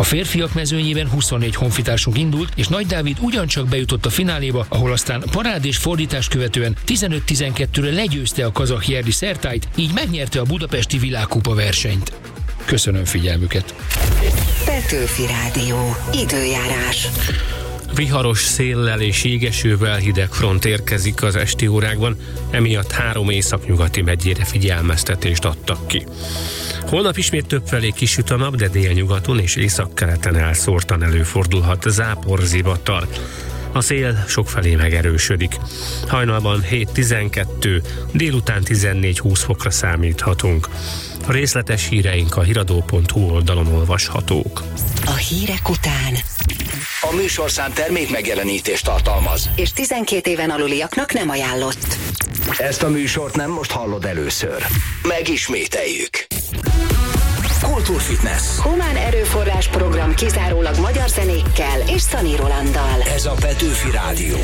férfiak mezőnyében 24 honfitársunk indult, és Nagy Dávid ugyancsak bejutott a fináléba, ahol aztán parád és fordítás követően 15-12-re legyőzte a kazah Jerdi Szertájt, így megnyerte a budapesti világkupa versenyt. Köszönöm figyelmüket! Petőfi Rádió. Időjárás. Viharos széllel és jégesővel hideg front érkezik az esti órákban, emiatt 3 északnyugati megyére figyelmeztetést adtak ki. Holnap ismét többfelé kisüt a nap, de délnyugaton és északkeleten elszórtan előfordulhat záporzivatar. A szél sokfelé megerősödik. Hajnalban 7-12, délután 14-20 fokra számíthatunk. A részletes híreink a hiradó.hu oldalon olvashatók. A hírek után A műsorszám termék megjelenítést tartalmaz, és 12 éven aluliaknak nem ajánlott. Ezt a műsort nem most hallod először. Megismételjük. Kultúrfitness. Humán erőforrás program kizárólag magyar zenékkel és Szani Rolanddal. Ez a Petőfi Rádió.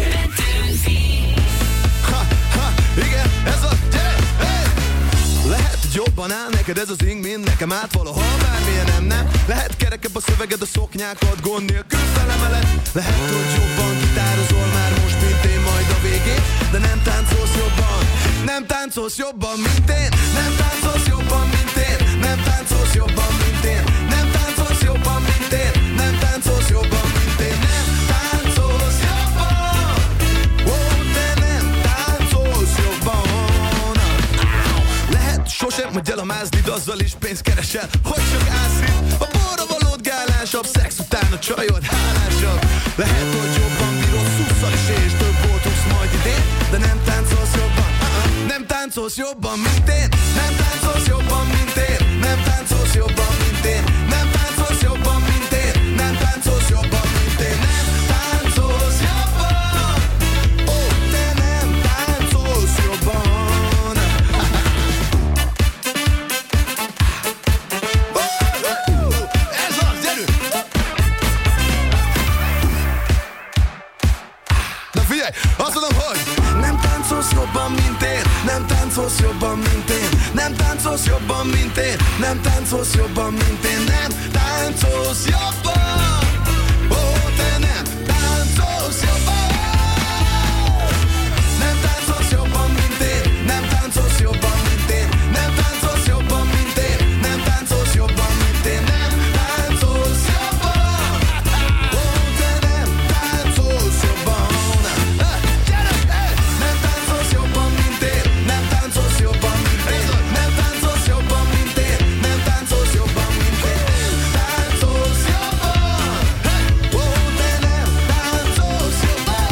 Igen, ez a... Hey! Lehet, hogy jobban áll neked ez az ing, mint nekem át valaha bármilyen nem. Lehet kerekebb a szöveged, a szoknyákat gond nélkül felemeled. Lehet, hogy jobban gitározol már most, mint én majd a végén. De nem táncolsz jobban, nem táncolsz jobban, mint én. Nem táncolsz jobban, mint én. Nem táncolsz jobban, mint én. Nem táncolsz jobban, mint én. Nem táncolsz jobban, mint én. Nem táncolsz jobban. Ó, te nem táncolsz jobban. Lehet sosem megy elamázni, de azzal is pénzt keresel, hogy csak ászít. A borra valód gálásabb, szex után a csajod hálásabb. Lehet, hogy jobban bírod szusszal is, és több botox majd idén. De nem táncolsz jobban. Nem táncolsz jobban, mint én. Nem táncolsz jobban, mint én. Nem táncolsz jobban, mint én. Nem táncolsz jobban, mint én. Nem táncolsz jobban, mint én. Nem táncolsz jobban. Ó, te nem táncolsz jobban. Ez az, gyerünk! Na figyelj, azt mondom, hogy nem táncolsz jobban, mint én. Nem táncolsz jobban, mint én. Nem táncolsz jobban, mint én. Nem táncolsz jobban, mint én. Nem táncolsz jobban. Ó, te nem táncolsz jobban. Nem táncolsz jobban, mint én. Nem táncolsz jobban, mint én. Nem táncolsz jobban, mint én. Nem táncolsz jobban, mint én. Nem táncolsz jobban. Ó, te nem táncolsz jobban. Nem táncolsz jobban, mint én. Nem táncolsz jobban, mint én. Nem táncolsz jobban, mint én. Nem táncolsz jobban, mint én. Táncolsz jobban. Ó, te nem táncolsz jobban.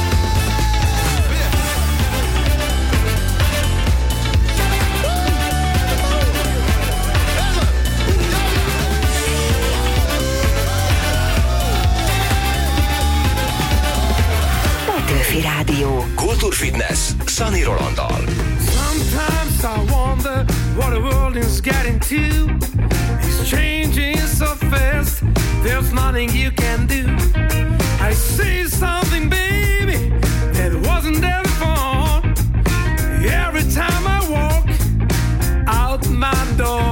Petőfi Rádió. Kultúrfitness Szani Rolanddal. Sometimes I wonder what the world is getting to. It's changing so fast, there's nothing you can do. I see something, baby, that wasn't there before. Every time I walk out my door.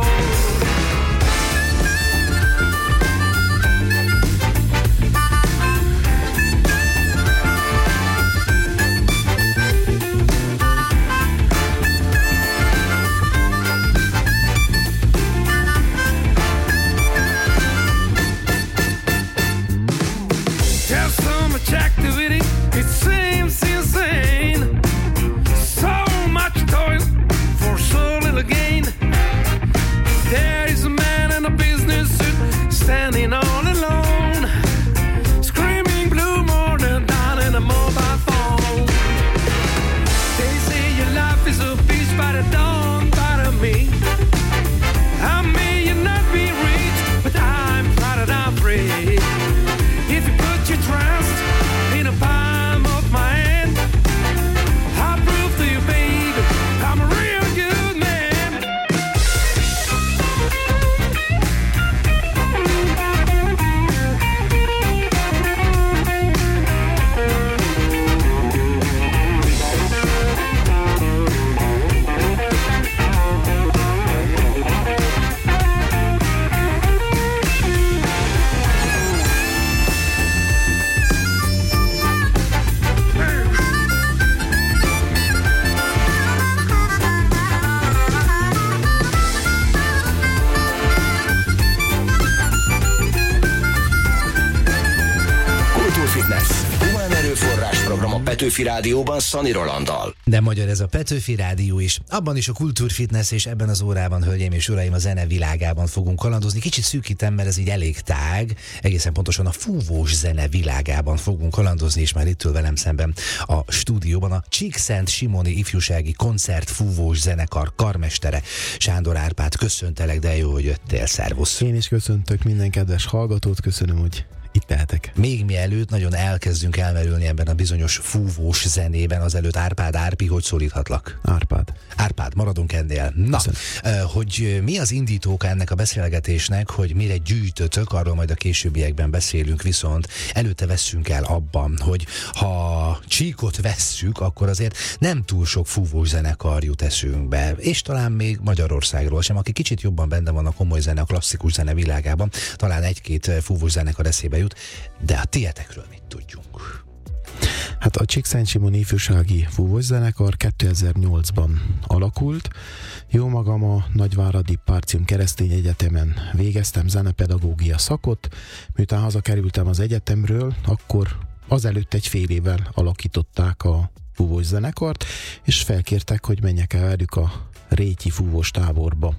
There's so much activity, it seems insane. So much toil for so little gain. There is a man in a business suit standing all alone, screaming blue more than down in a mobile phone. They say your life is a beast, but it don't bother me. I may not be rich, but I'm proud and I'm free. If you put your trust in the palm of my hand, I'll prove to you, baby, I'm a real good man. program a Petőfi Rádióban Szani Rolanddal. De magyar ez a Petőfi Rádió is. Abban is a kultúrfitness, és ebben az órában, hölgyeim és uraim, a zene világában fogunk kalandozni. Kicsit szűkítem, mert ez így elég tág. Egészen pontosan a fúvós zene világában fogunk kalandozni, és már itt ül velem szemben a stúdióban a Csíkszentsimoni Ifjúsági Koncert Fúvós Zenekar karmestere Sándor Árpád. Köszöntelek, de jó, hogy jöttél, szervusz. Én is köszöntök minden kedves hallgatót, köszönöm, hogy itt tehetek. Még mielőtt nagyon elkezdünk elmerülni ebben a bizonyos fúvós zenében, azelőtt Árpád, Árpi, hogy szólíthatlak? Árpád, maradunk ennél. Na, hogy mi az indítóka ennek a beszélgetésnek, hogy mire gyűjtötök, arról majd a későbbiekben beszélünk, viszont előtte vesszünk el abban, hogy ha Csíkot vesszük, akkor azért nem túl sok fúvós zenekar jut eszünkbe, és talán még Magyarországról sem, aki kicsit jobban benne van a komoly zene, a klasszikus zene világában, talán egy-két fúvós zenekar eszébe jut, de a tietekről mit tudjunk? Hát a Csíkszentsimoni Ifjúsági Fúvós Zenekar 2008-ban alakult. Jó magam a Nagyváradi Párcium Keresztény Egyetemen végeztem zenepedagógia szakot. Miután hazakerültem az egyetemről, akkor azelőtt egy fél évvel alakították a fúvós zenekart, és felkértek, hogy menjek el velük a rétyi fúvós táborba.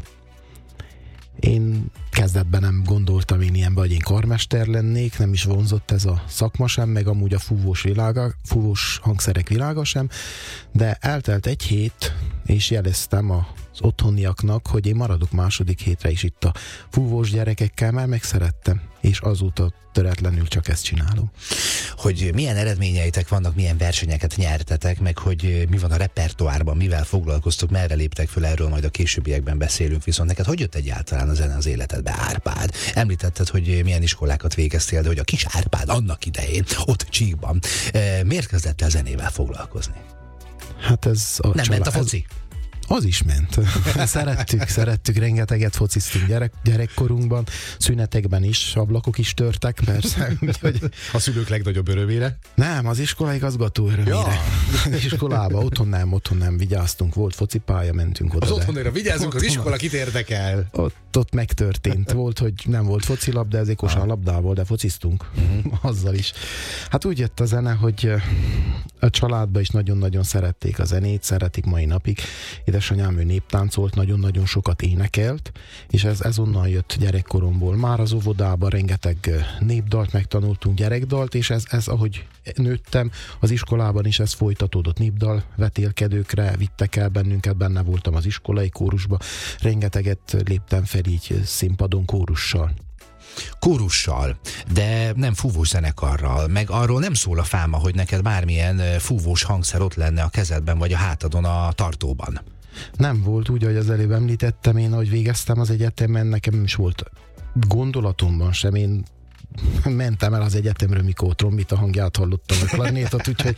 Én kezdetben nem gondoltam én ilyenbe, hogy én karmester lennék, nem is vonzott ez a szakma sem, meg amúgy a fúvós hangszerek világa sem, de eltelt egy hét, és jeleztem az otthoniaknak, hogy én maradok második hétre is itt a fúvós gyerekekkel, mert megszerettem, és azóta töretlenül csak ezt csinálom. Hogy milyen eredményeitek vannak, milyen versenyeket nyertetek, meg hogy mi van a repertoárban, mivel foglalkoztok, merre léptek föl, erről majd a későbbiekben beszélünk, viszont neked hogy jött egyáltalán a zene az életedbe, Árpád? Említetted, hogy milyen iskolákat végeztél, de hogy a kis Árpád annak idején, ott Csíkban, miért kezdett el zenével foglalkozni? Hát ez a nem ment a foci? Az is ment. Szerettük, rengeteget fociztunk gyerekkorunkban, szünetekben is, ablakok is törtek, persze. Úgyhogy... A szülők legnagyobb örömére? Nem, az iskolai igazgató örömére. Ja. Iskolába, otthon nem, vigyáztunk, volt focipálya, mentünk oda. Az otthonra vigyázunk, az iskola kit érdekel? Ott megtörtént. Volt, hogy nem volt focilabda, ezért kosárlabdával, de fociztunk azzal is. Hát úgy jött a zene, hogy a családban is nagyon-nagyon szerették a zenét, szeretik mai napig. Édesanyám, ő néptáncolt, nagyon-nagyon sokat énekelt, és ez onnan jött gyerekkoromból. Már az óvodában rengeteg népdalt megtanultunk, gyerekdalt, és ez ahogy nőttem, az iskolában is ez folytatódott. Népdal vetélkedőkre vittek el bennünket, benne voltam az iskolai kórusba, rengeteget léptem fel így színpadon kórussal, de nem fúvós zenekarral, meg arról nem szól a fáma, hogy neked bármilyen fúvós hangszer ott lenne a kezedben, vagy a hátadon a tartóban. Nem volt úgy, ahogy az előbb említettem, én ahogy végeztem az egyetemen, nekem is volt gondolatomban sem, én mentem el az egyetemről, mikor trombita hangját hallottam, a klarnétot, úgyhogy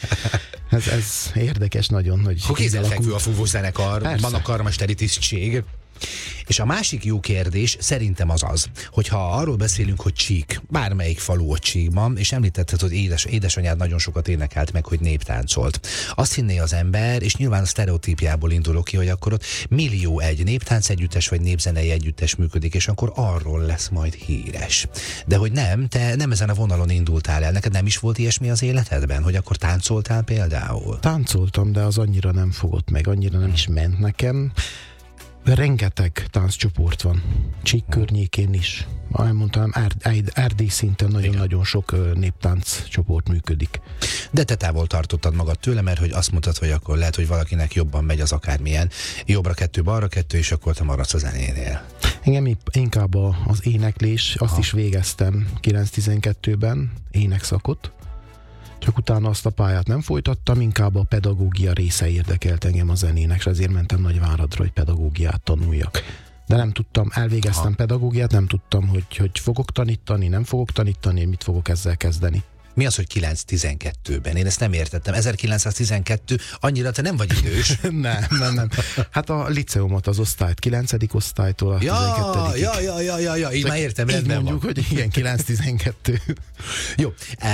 ez érdekes nagyon, hogy... Kézzelfekvő a fúvós zenekar, persze. Van a karmesteri tisztség. És a másik jó kérdés szerintem az, hogyha arról beszélünk, hogy Csík, bármelyik falu ott Csíkban, és említetted, hogy édesanyád nagyon sokat énekelt meg, hogy néptáncolt. Azt hinné az ember, és nyilván a sztereotípiából indulok ki, hogy akkor ott millió egy néptánc együttes vagy népzenei együttes működik, és akkor arról lesz majd híres. De hogy nem, te nem ezen a vonalon indultál el, neked nem is volt ilyesmi az életedben, hogy akkor táncoltál például? Táncoltam, de az annyira nem fogott meg, annyira nem is ment nekem. Rengeteg tánccsoport van. Csík környékén is. Elmondtam, Erdély szinten nagyon-nagyon sok néptánccsoport működik. De te távol tartottad magad tőle, mert hogy azt mondtad, hogy akkor lehet, hogy valakinek jobban megy az akármilyen. Jobbra 2, balra 2, és akkor te maradsz a zenénél. Engem inkább az éneklés, azt is végeztem 9-12-ben, énekszakot. Csak utána azt a pályát nem folytattam, inkább a pedagógia része érdekelt engem a zenének, és ezért mentem Nagyváradra, hogy pedagógiát tanuljak. De nem tudtam, elvégeztem pedagógiát, nem tudtam, hogy fogok tanítani, nem fogok tanítani, mit fogok ezzel kezdeni. Mi az, hogy 9-12-ben? Én ezt nem értettem. 1912, annyira te nem vagy idős. Nem. Hát a liceumot, az osztályt, 9. osztálytól a 12. Ja, így már értem, így mondjuk, van. Hogy igen, 9-12. Jó,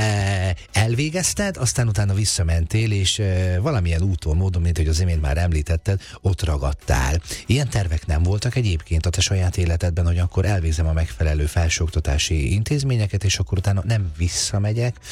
elvégezted, aztán utána visszamentél, és valamilyen úton, módon, mint hogy az imént már említetted, ott ragadtál. Ilyen tervek nem voltak egyébként a te saját életedben, hogy akkor elvégzem a megfelelő felsőoktatási intézményeket, és akkor utána nem visszamegyek,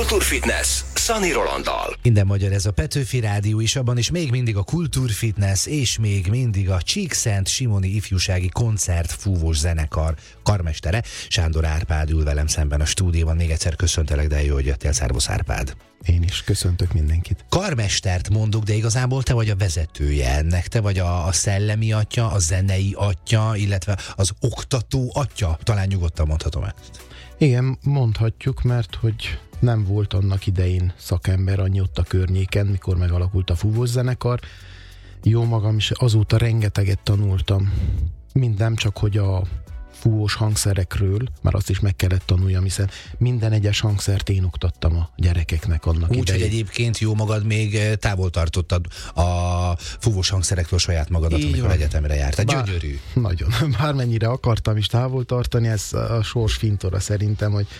Kultúrfitness Szani Rolanddal. Minden magyar, ez a Petőfi Rádió is, abban is még mindig a Kultúrfitness, és még mindig a Csíkszent-Simoni Ifjúsági Koncertfúvós Zenekar karmestere, Sándor Árpád ül velem szemben a stúdióban. Még egyszer köszöntelek, de jó, hogy jöttél. Szervusz, Árpád. Én is köszöntök mindenkit. Karmestert mondok, de igazából te vagy a vezetője ennek, te vagy a szellemi atya, a zenei atya, illetve az oktató atya. Talán nyugodtan mondhatom ezt. Igen, mondhatjuk, mert hogy nem volt annak idején szakember annyi ott a környéken, mikor megalakult a fúvós zenekar. Jó magam is azóta rengeteget tanultam. Nem csak, hogy a fúvós hangszerekről, mert azt is meg kellett tanuljam, hiszen minden egyes hangszert én oktattam a gyerekeknek annak idején. Úgyhogy egyébként jó magad még távol tartottad a fúvós hangszerektől saját magadat, így amikor egyetemre jártál. Gyönyörű. Nagyon. Bármennyire akartam is távol tartani, ez a sors fintora szerintem, hogy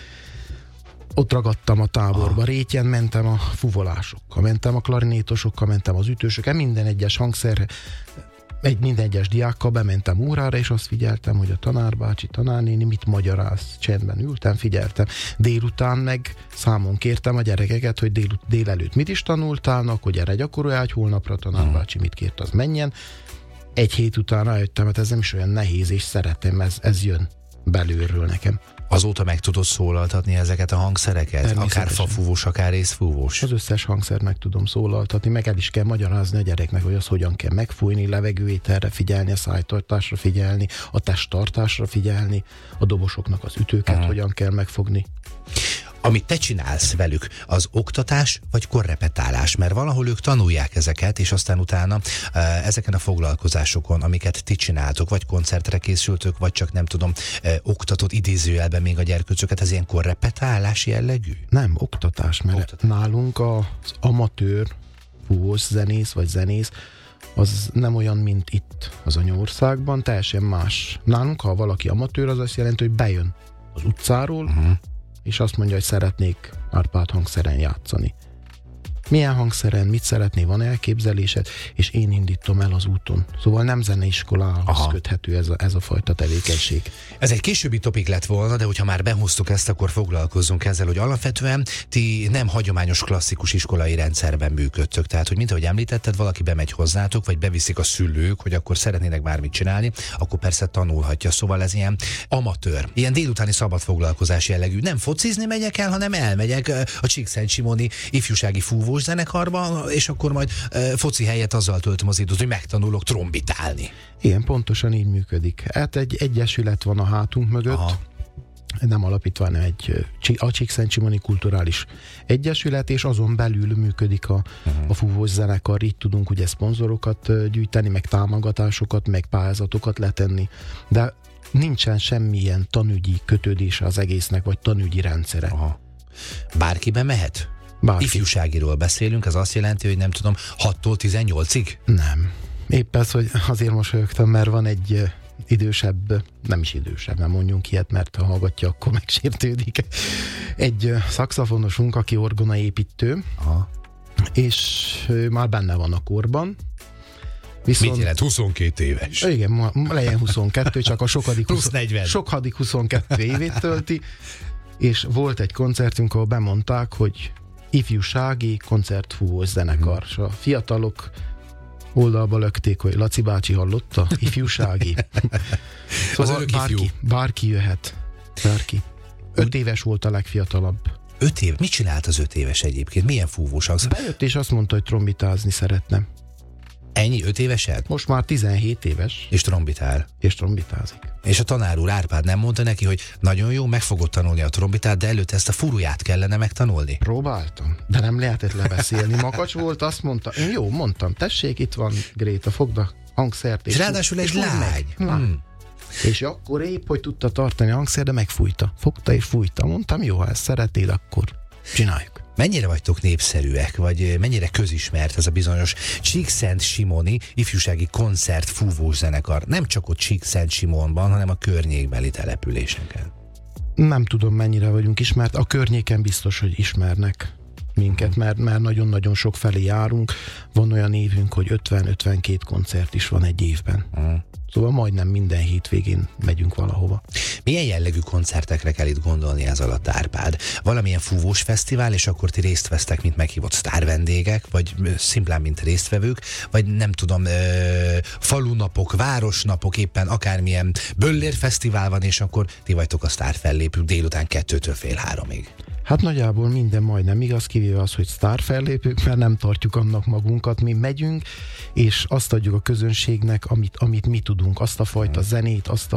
ott ragadtam a táborba. Rétjen mentem a fuvolásokkal, mentem a klarinétosokkal, mentem az ütősökkel, minden egyes hangszerre, minden egyes diákkal bementem órára, és azt figyeltem, hogy a tanárbácsi, tanárnéni mit magyaráz. Csendben ültem, figyeltem. Délután meg számon kértem a gyerekeket, hogy délelőtt mit is tanultálnak, hogy erre gyakorolj, hogy holnapra tanárbácsi mit kért, az menjen. Egy hét után rájöttem, hát ez nem is olyan nehéz, és szeretem, ez jön belülről nekem. Azóta meg tudod szólaltatni ezeket a hangszereket? Akár fafúvós, akár részfúvós? Az összes hangszert meg tudom szólaltatni, meg el is kell magyarázni a gyereknek, hogy az hogyan kell megfújni, levegőételre figyelni, a szájtartásra figyelni, a testtartásra figyelni, a dobosoknak az ütőket hogyan kell megfogni. Amit te csinálsz velük, az oktatás vagy korrepetálás? Mert valahol ők tanulják ezeket, és aztán utána ezeken a foglalkozásokon, amiket ti csináltok, vagy koncertre készültök, vagy csak nem tudom, oktatott idézőjelben még a gyerkőcöket, ez ilyen korrepetálás jellegű? Nem, oktatás, mert nálunk az amatőr fúvós zenész vagy zenész az nem olyan, mint itt az anyaországban, teljesen más. Nálunk, ha valaki amatőr, az azt jelenti, hogy bejön az utcáról, és azt mondja, hogy szeretnék Árpád hangszeren játszani. Milyen hangszeren, mit szeretné, van elképzelésed, és én indítom el az úton. Szóval nem zeneiskolához köthető ez a fajta tevékenység. Ez egy későbbi topik lett volna, de hogyha már behoztuk ezt, akkor foglalkozzunk ezzel, hogy alapvetően ti nem hagyományos klasszikus iskolai rendszerben működtök. Tehát, hogy mint ahogy említetted, valaki bemegy hozzátok, vagy beviszik a szülők, hogy akkor szeretnének bármit csinálni, akkor persze tanulhatja. Szóval ez ilyen amatőr, ilyen délutáni szabad foglalkozás jellegű. Nem focizni megyek el, hanem elmegyek a Csíkszent-Simoni Ifjúsági Fúvós Zenekarba, és akkor majd foci helyett azzal töltöm az időt, hogy megtanulok trombitálni. Igen, pontosan így működik. Hát egy egyesület van a hátunk mögött, nem alapítva, hanem a Csíkszent-Simoni Kulturális Egyesület, és azon belül működik a fúvós zenekar. Így tudunk ugye szponzorokat gyűjteni, meg támogatásokat, meg pályázatokat letenni, de nincsen semmilyen tanügyi kötődése az egésznek, vagy tanügyi rendszere. Bárki bemehet? Bárki. Ifjúságiról beszélünk, ez azt jelenti, hogy nem tudom, 6-tól 18-ig? Nem. Épp ez, hogy azért mosolyogtam, mert van egy idősebb, nem is idősebb, nem mondjunk ilyet, mert ha hallgatja, akkor megsértődik. Egy szaxofonosunk, aki orgonaépítő, és már benne van a korban. Viszont, mit jelent? 22 éves? Igen, legyen 22, csak a sokadik 22 évét tölti, és volt egy koncertünk, ahol bemondták, hogy ifjúsági koncertfúvós zenekar. És a fiatalok oldalba lökték, hogy Laci bácsi hallotta? Ifjúsági. Szóval bárki jöhet. Bárki. 5 éves volt a legfiatalabb. 5 év? Mit csinált az 5 éves egyébként? Milyen fúvós hangszó? Bejött és azt mondta, hogy trombitázni szeretne. Ennyi 5 évesen? Most már 17 éves. És trombitál? És trombitázik. És a tanár úr Árpád nem mondta neki, hogy nagyon jó, meg fogod tanulni a trombitát, de előtt ezt a furuját kellene megtanulni? Próbáltam, de nem lehetett lebeszélni. Makacs volt, azt mondta, én jó, mondtam, tessék, itt van Gréta, fogd a hangszert. És ráadásul egy lány. És akkor épp, hogy tudta tartani a hangszer, de megfújta. Fogta és fújta. Mondtam, jó, ha ezt szeretnéd, akkor csináljuk. Mennyire vagytok népszerűek, vagy mennyire közismert ez a bizonyos Csíkszent-Simoni Ifjúsági Koncertfúvós Zenekar? Nem csak ott Csíkszent-Simonban, hanem a környékbeli településeken. Nem tudom, mennyire vagyunk ismert. A környéken biztos, hogy ismernek. minket, mert nagyon-nagyon sok felé járunk. Van olyan évünk, hogy 50-52 koncert is van egy évben. Szóval majdnem minden hétvégén megyünk valahova. Milyen jellegű koncertekre kell itt gondolni ez alatt, Árpád? Valamilyen fúvós fesztivál, és akkor ti részt vesztek, mint meghívott sztárvendégek, vagy szimplán, mint résztvevők, vagy nem tudom, falunapok, városnapok, éppen akármilyen böllérfesztivál van, és akkor ti vagytok a sztárfellépők délután 2-től fél 3-ig. Hát nagyjából minden majdnem igaz, kivéve az, hogy sztárfellépők, mert nem tartjuk annak magunkat, mi megyünk, és azt adjuk a közönségnek, amit mi tudunk, azt a fajta zenét, azt a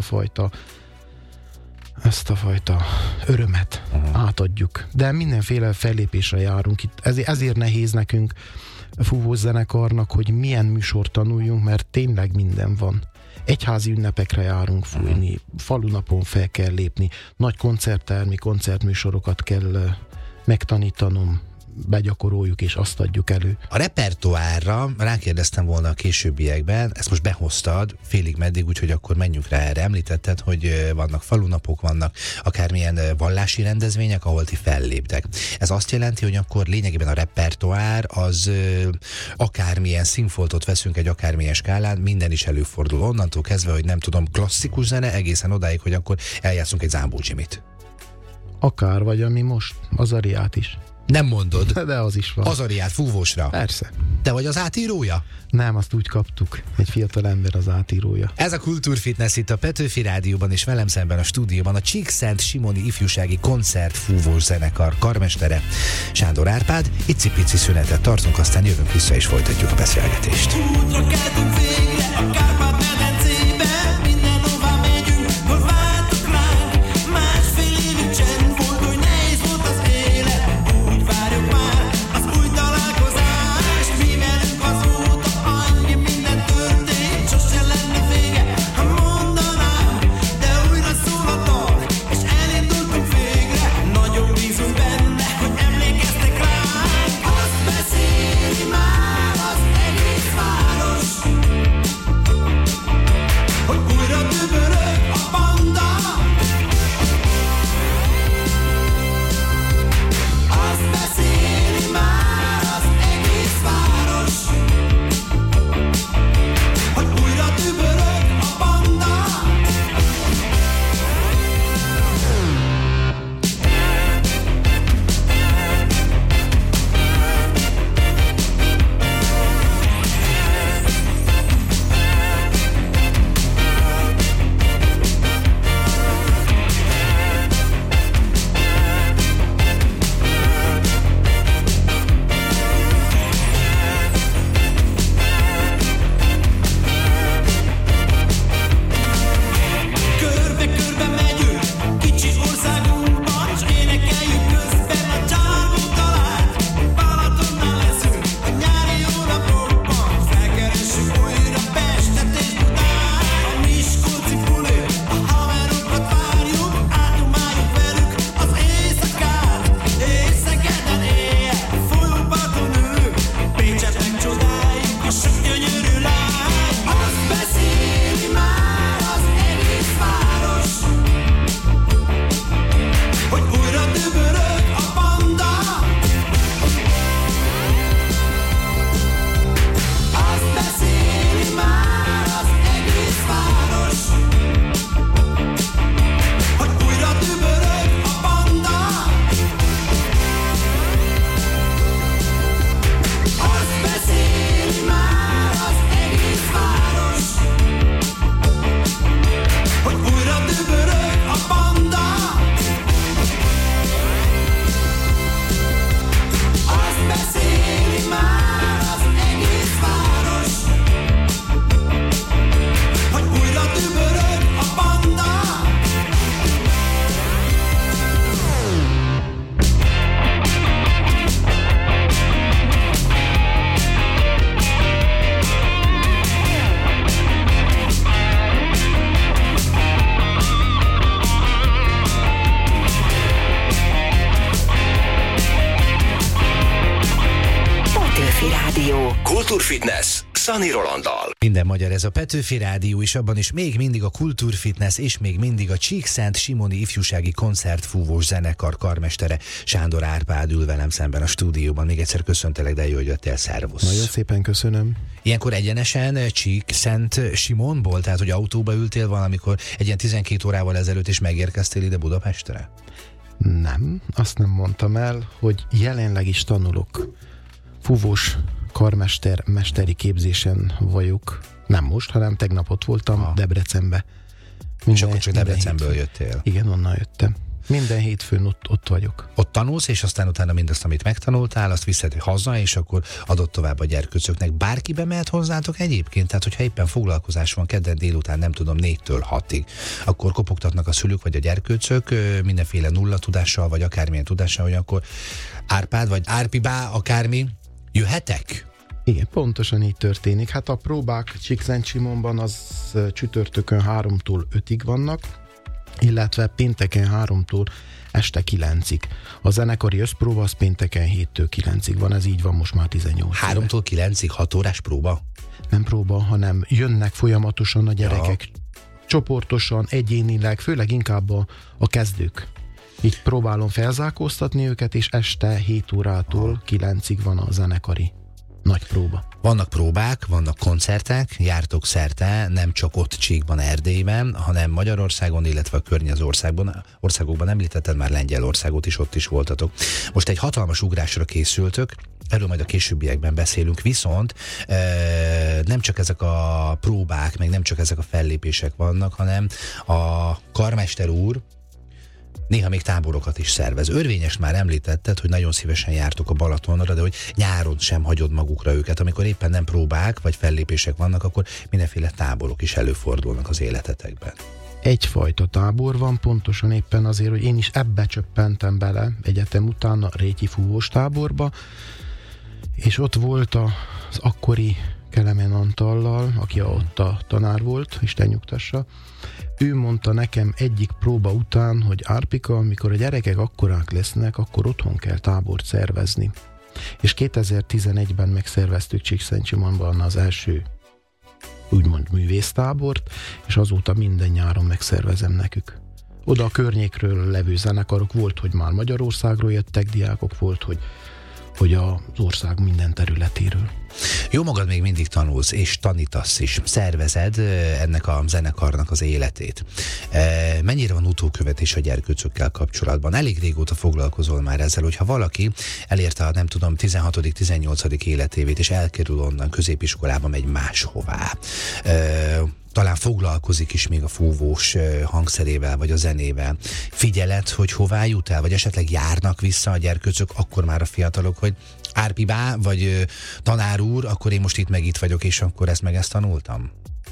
fajta örömet átadjuk. De mindenféle fellépésre járunk itt. Ezért nehéz nekünk fúvós zenekarnak, hogy milyen műsort tanuljunk, mert tényleg minden van. Egyházi ünnepekre járunk fújni, falunapon fel kell lépni, nagy koncerttermi, koncertműsorokat kell megtanítanom, begyakoroljuk és azt adjuk elő. A repertoárra rákérdeztem volna a későbbiekben, ezt most behoztad félig meddig, úgyhogy akkor menjünk rá erre. Említetted, hogy vannak falunapok, vannak akármilyen vallási rendezvények, ahol ti felléptek. Ez azt jelenti, hogy akkor lényegében a repertoár az akármilyen színfoltot veszünk egy akármilyen skálán, minden is előfordul. Onnantól kezdve, hogy nem tudom, klasszikus zene, egészen odáig, hogy akkor eljátszunk egy Zámbó Jimit. Akár, vagy ami most, az Ariát is. Nem mondod? De az is van. Az Ariát fúvósra? Persze. Te vagy az átírója? Nem, azt úgy kaptuk. Egy fiatal ember az átírója. Ez a Kultúrfitness itt a Petőfi Rádióban, és velem szemben a stúdióban a Csíkszentsimoni ifjúsági koncertfúvós zenekar karmestere Sándor Árpád. Icipici szünetet tartunk, aztán jövünk vissza és folytatjuk a beszélgetést. Útra keltünk végre a Kárpát-medencébe, mindenhová megyünk, hol vártok ránk. Másfél évig csend volt, hogy nehéz volt az élet. Úgy várjuk már az új találkozást. Mi velünk azóta annyi minden történt, sose lenne vége, ha mondanám. De újra szól a dal, és elindultunk végre. Nagyon bízunk benne, hogy emlékeztek ránk. Azt beszéli már az egész város, hogy újra dübörög a banda. Azt beszéli már az egész város, hogy újra dübörög a banda. Körbe-körbe megyünk kicsi országunkban, s énekeljük közben a csávó talált. Balatonnál leszünk a nyári hónapokban, felkeressük újra Pestet és Budát. A miskolci bulin a haverokat várjuk, átnyomáljuk velük az éjszakát. És Szegeden éjjel folyóparton ülünk, Pécset megcsodáljuk a sok gyönyörű lány. Azt beszéli már az egész város, hogy újra dübörög a banda. Azt beszéli már az egész város, hogy újra dübörög a banda. Azt beszéli már az egész város, hogy újra dübörög a banda. Azt beszéli már az egész város, hogy újra dübörög a banda. Petőfi Rádió. Kultúrfitness. Sunny Rolanddal. Minden magyar, ez a Petőfi Rádió, és abban is még mindig a Kultúrfitness, és még mindig a Csíkszent-Simoni Ifjúsági Koncertfúvós Zenekar karmestere Sándor Árpád ül velem szemben a stúdióban. Még egyszer köszöntelek, de jó, hogy jöttél, szervusz. Nagyon szépen köszönöm. Ilyenkor egyenesen Csíkszent-Simonból, tehát hogy autóba ültél valamikor egy ilyen 12 órával ezelőtt, és megérkeztél ide Budapestre? Nem, azt nem mondtam el, hogy jelenleg is tanulok. Fúvós mesteri képzésen vagyok. Nem most, hanem tegnap ott voltam Debrecenbe. És akkor csak Debrecenből jöttél? Igen, onnan jöttem. Minden hétfőn ott vagyok. Ott tanulsz, és aztán utána mindazt, amit megtanultál, azt viszed haza, és akkor adod tovább a gyerkőcöknek. Bárki bemehet hozzátok egyébként? Tehát, hogyha éppen foglalkozás van kedden délután, nem tudom, 4-től 6-ig, akkor kopogtatnak a szülők vagy a gyerkőcök mindenféle nulla tudással, vagy akármilyen tudással, hogy akkor Árpád, vagy Árpibá, akármi, jöhetek? Igen, pontosan így történik. Hát a próbák Csíkszent-Simonban az csütörtökön 3-tól 5-ig vannak, illetve pénteken 3-tól este 9-ig. A zenekari összpróba az pénteken 7-től 9-ig van, ez így van most már 18 3-tól 9-ig 6 órás próba? Nem próba, hanem jönnek folyamatosan a gyerekek, csoportosan, egyénileg, főleg inkább a kezdők. Így próbálom felzárkóztatni őket, és este 7 órától 9-ig van a zenekari nagy próba. Vannak próbák, vannak koncertek, jártok szerte, nem csak ott Csíkban, Erdélyben, hanem Magyarországon, illetve a környező országokban, említetted már Lengyelországot is, ott is voltatok. Most egy hatalmas ugrásra készültök, erről majd a későbbiekben beszélünk, viszont nem csak ezek a próbák, meg nem csak ezek a fellépések vannak, hanem a karmester úr néha még táborokat is szervez. Örvényest már említetted, hogy nagyon szívesen jártok a Balatonra, de hogy nyáron sem hagyod magukra őket. Amikor éppen nem próbák, vagy fellépések vannak, akkor mindenféle táborok is előfordulnak az életetekben. Egyfajta tábor van, pontosan éppen azért, hogy én is ebbe csöppentem bele egyetem után a Réti fúvós táborba, és ott volt az akkori Kelemen Antallal, aki ott a tanár volt, Isten nyugtassa. Ő mondta nekem egyik próba után, hogy Árpika, amikor a gyerekek akkorák lesznek, akkor otthon kell tábort szervezni. És 2011-ben megszerveztük Csíkszent-Simonban az első úgymond művésztábort, és azóta minden nyáron megszervezem nekük. Oda a környékről levő zenekarok volt, hogy már Magyarországról jöttek diákok, volt, hogy az ország minden területéről. Jó magad még mindig tanulsz, és tanítasz is, szervezed ennek a zenekarnak az életét. Mennyire van utókövetés a gyerkőcökkel kapcsolatban? Elég régóta foglalkozol már ezzel, hogyha valaki elérte a nem tudom 16.-18. életévét, és elkerül onnan középiskolába, megy máshová. Talán foglalkozik is még a fúvós hangszerével, vagy a zenével. Figyeled, hogy hová jut el, vagy esetleg járnak vissza a gyerkőcök, akkor már a fiatalok, hogy Árpibá, vagy tanár úr, akkor én most itt meg itt vagyok, és akkor ezt meg ezt tanultam?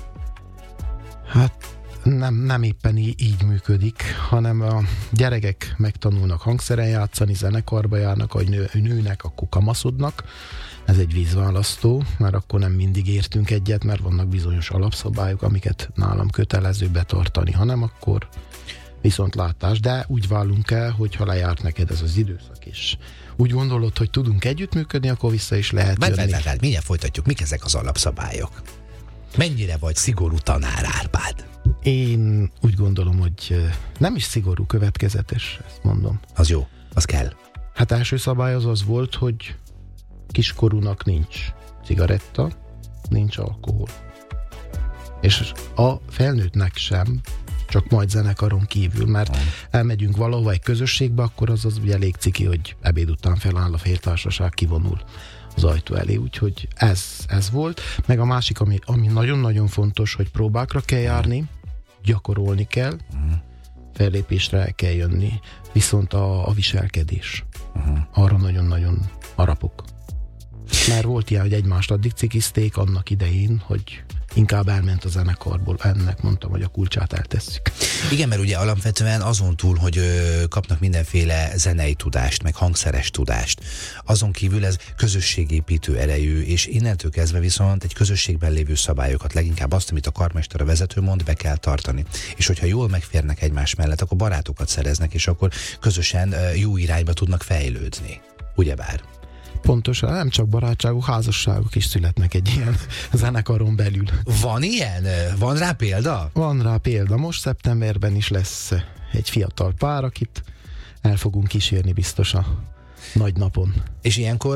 Hát nem éppen így működik, hanem a gyerekek megtanulnak hangszeren játszani, zenekarba járnak, hogy nőnek, akkor kamaszodnak. Ez egy vízválasztó, mert akkor nem mindig értünk egyet, mert vannak bizonyos alapszabályok, amiket nálam kötelező betartani, hanem akkor viszontlátás. De úgy válunk el, hogy ha lejárt neked ez az időszak is, úgy gondolod, hogy tudunk együttműködni, akkor vissza is lehet jönni. Várj, mindjárt folytatjuk. Mik ezek az alapszabályok? Mennyire vagy szigorú tanár, Árpád? Én úgy gondolom, hogy nem is szigorú, következetes, ezt mondom. Az jó, az kell. Hát első szabály az volt, hogy kiskorúnak nincs cigaretta, nincs alkohol. És a felnőttnek sem, csak majd zenekaron kívül, mert elmegyünk valahova egy közösségbe, akkor az ugye elég ciki, hogy ebéd után feláll a féltársaság, kivonul az ajtó elé, úgyhogy ez volt. Meg a másik, ami nagyon-nagyon fontos, hogy próbákra kell járni, gyakorolni kell, fellépésre el kell jönni, viszont a viselkedés, arra nagyon-nagyon harapok. Mert volt ilyen, hogy egymást addig cikizték annak idején, hogy inkább elment a zenekarból. Ennek mondtam, hogy a kulcsát eltesszük. Igen, mert ugye alapvetően azon túl, hogy kapnak mindenféle zenei tudást, meg hangszeres tudást, azon kívül ez közösségépítő erejű, és innentől kezdve viszont egy közösségben lévő szabályokat, leginkább azt, amit a karmester, a vezető mond, be kell tartani. És hogyha jól megférnek egymás mellett, akkor barátokat szereznek, és akkor közösen jó irányba tudnak fejlődni. Ugyebár? Pontosan, nem csak barátságok, házasságok is születnek egy ilyen zenekaron belül. Van ilyen? Van rá példa? Van rá példa. Most szeptemberben is lesz egy fiatal pár, akit el fogunk kísérni biztos a nagy napon. És ilyenkor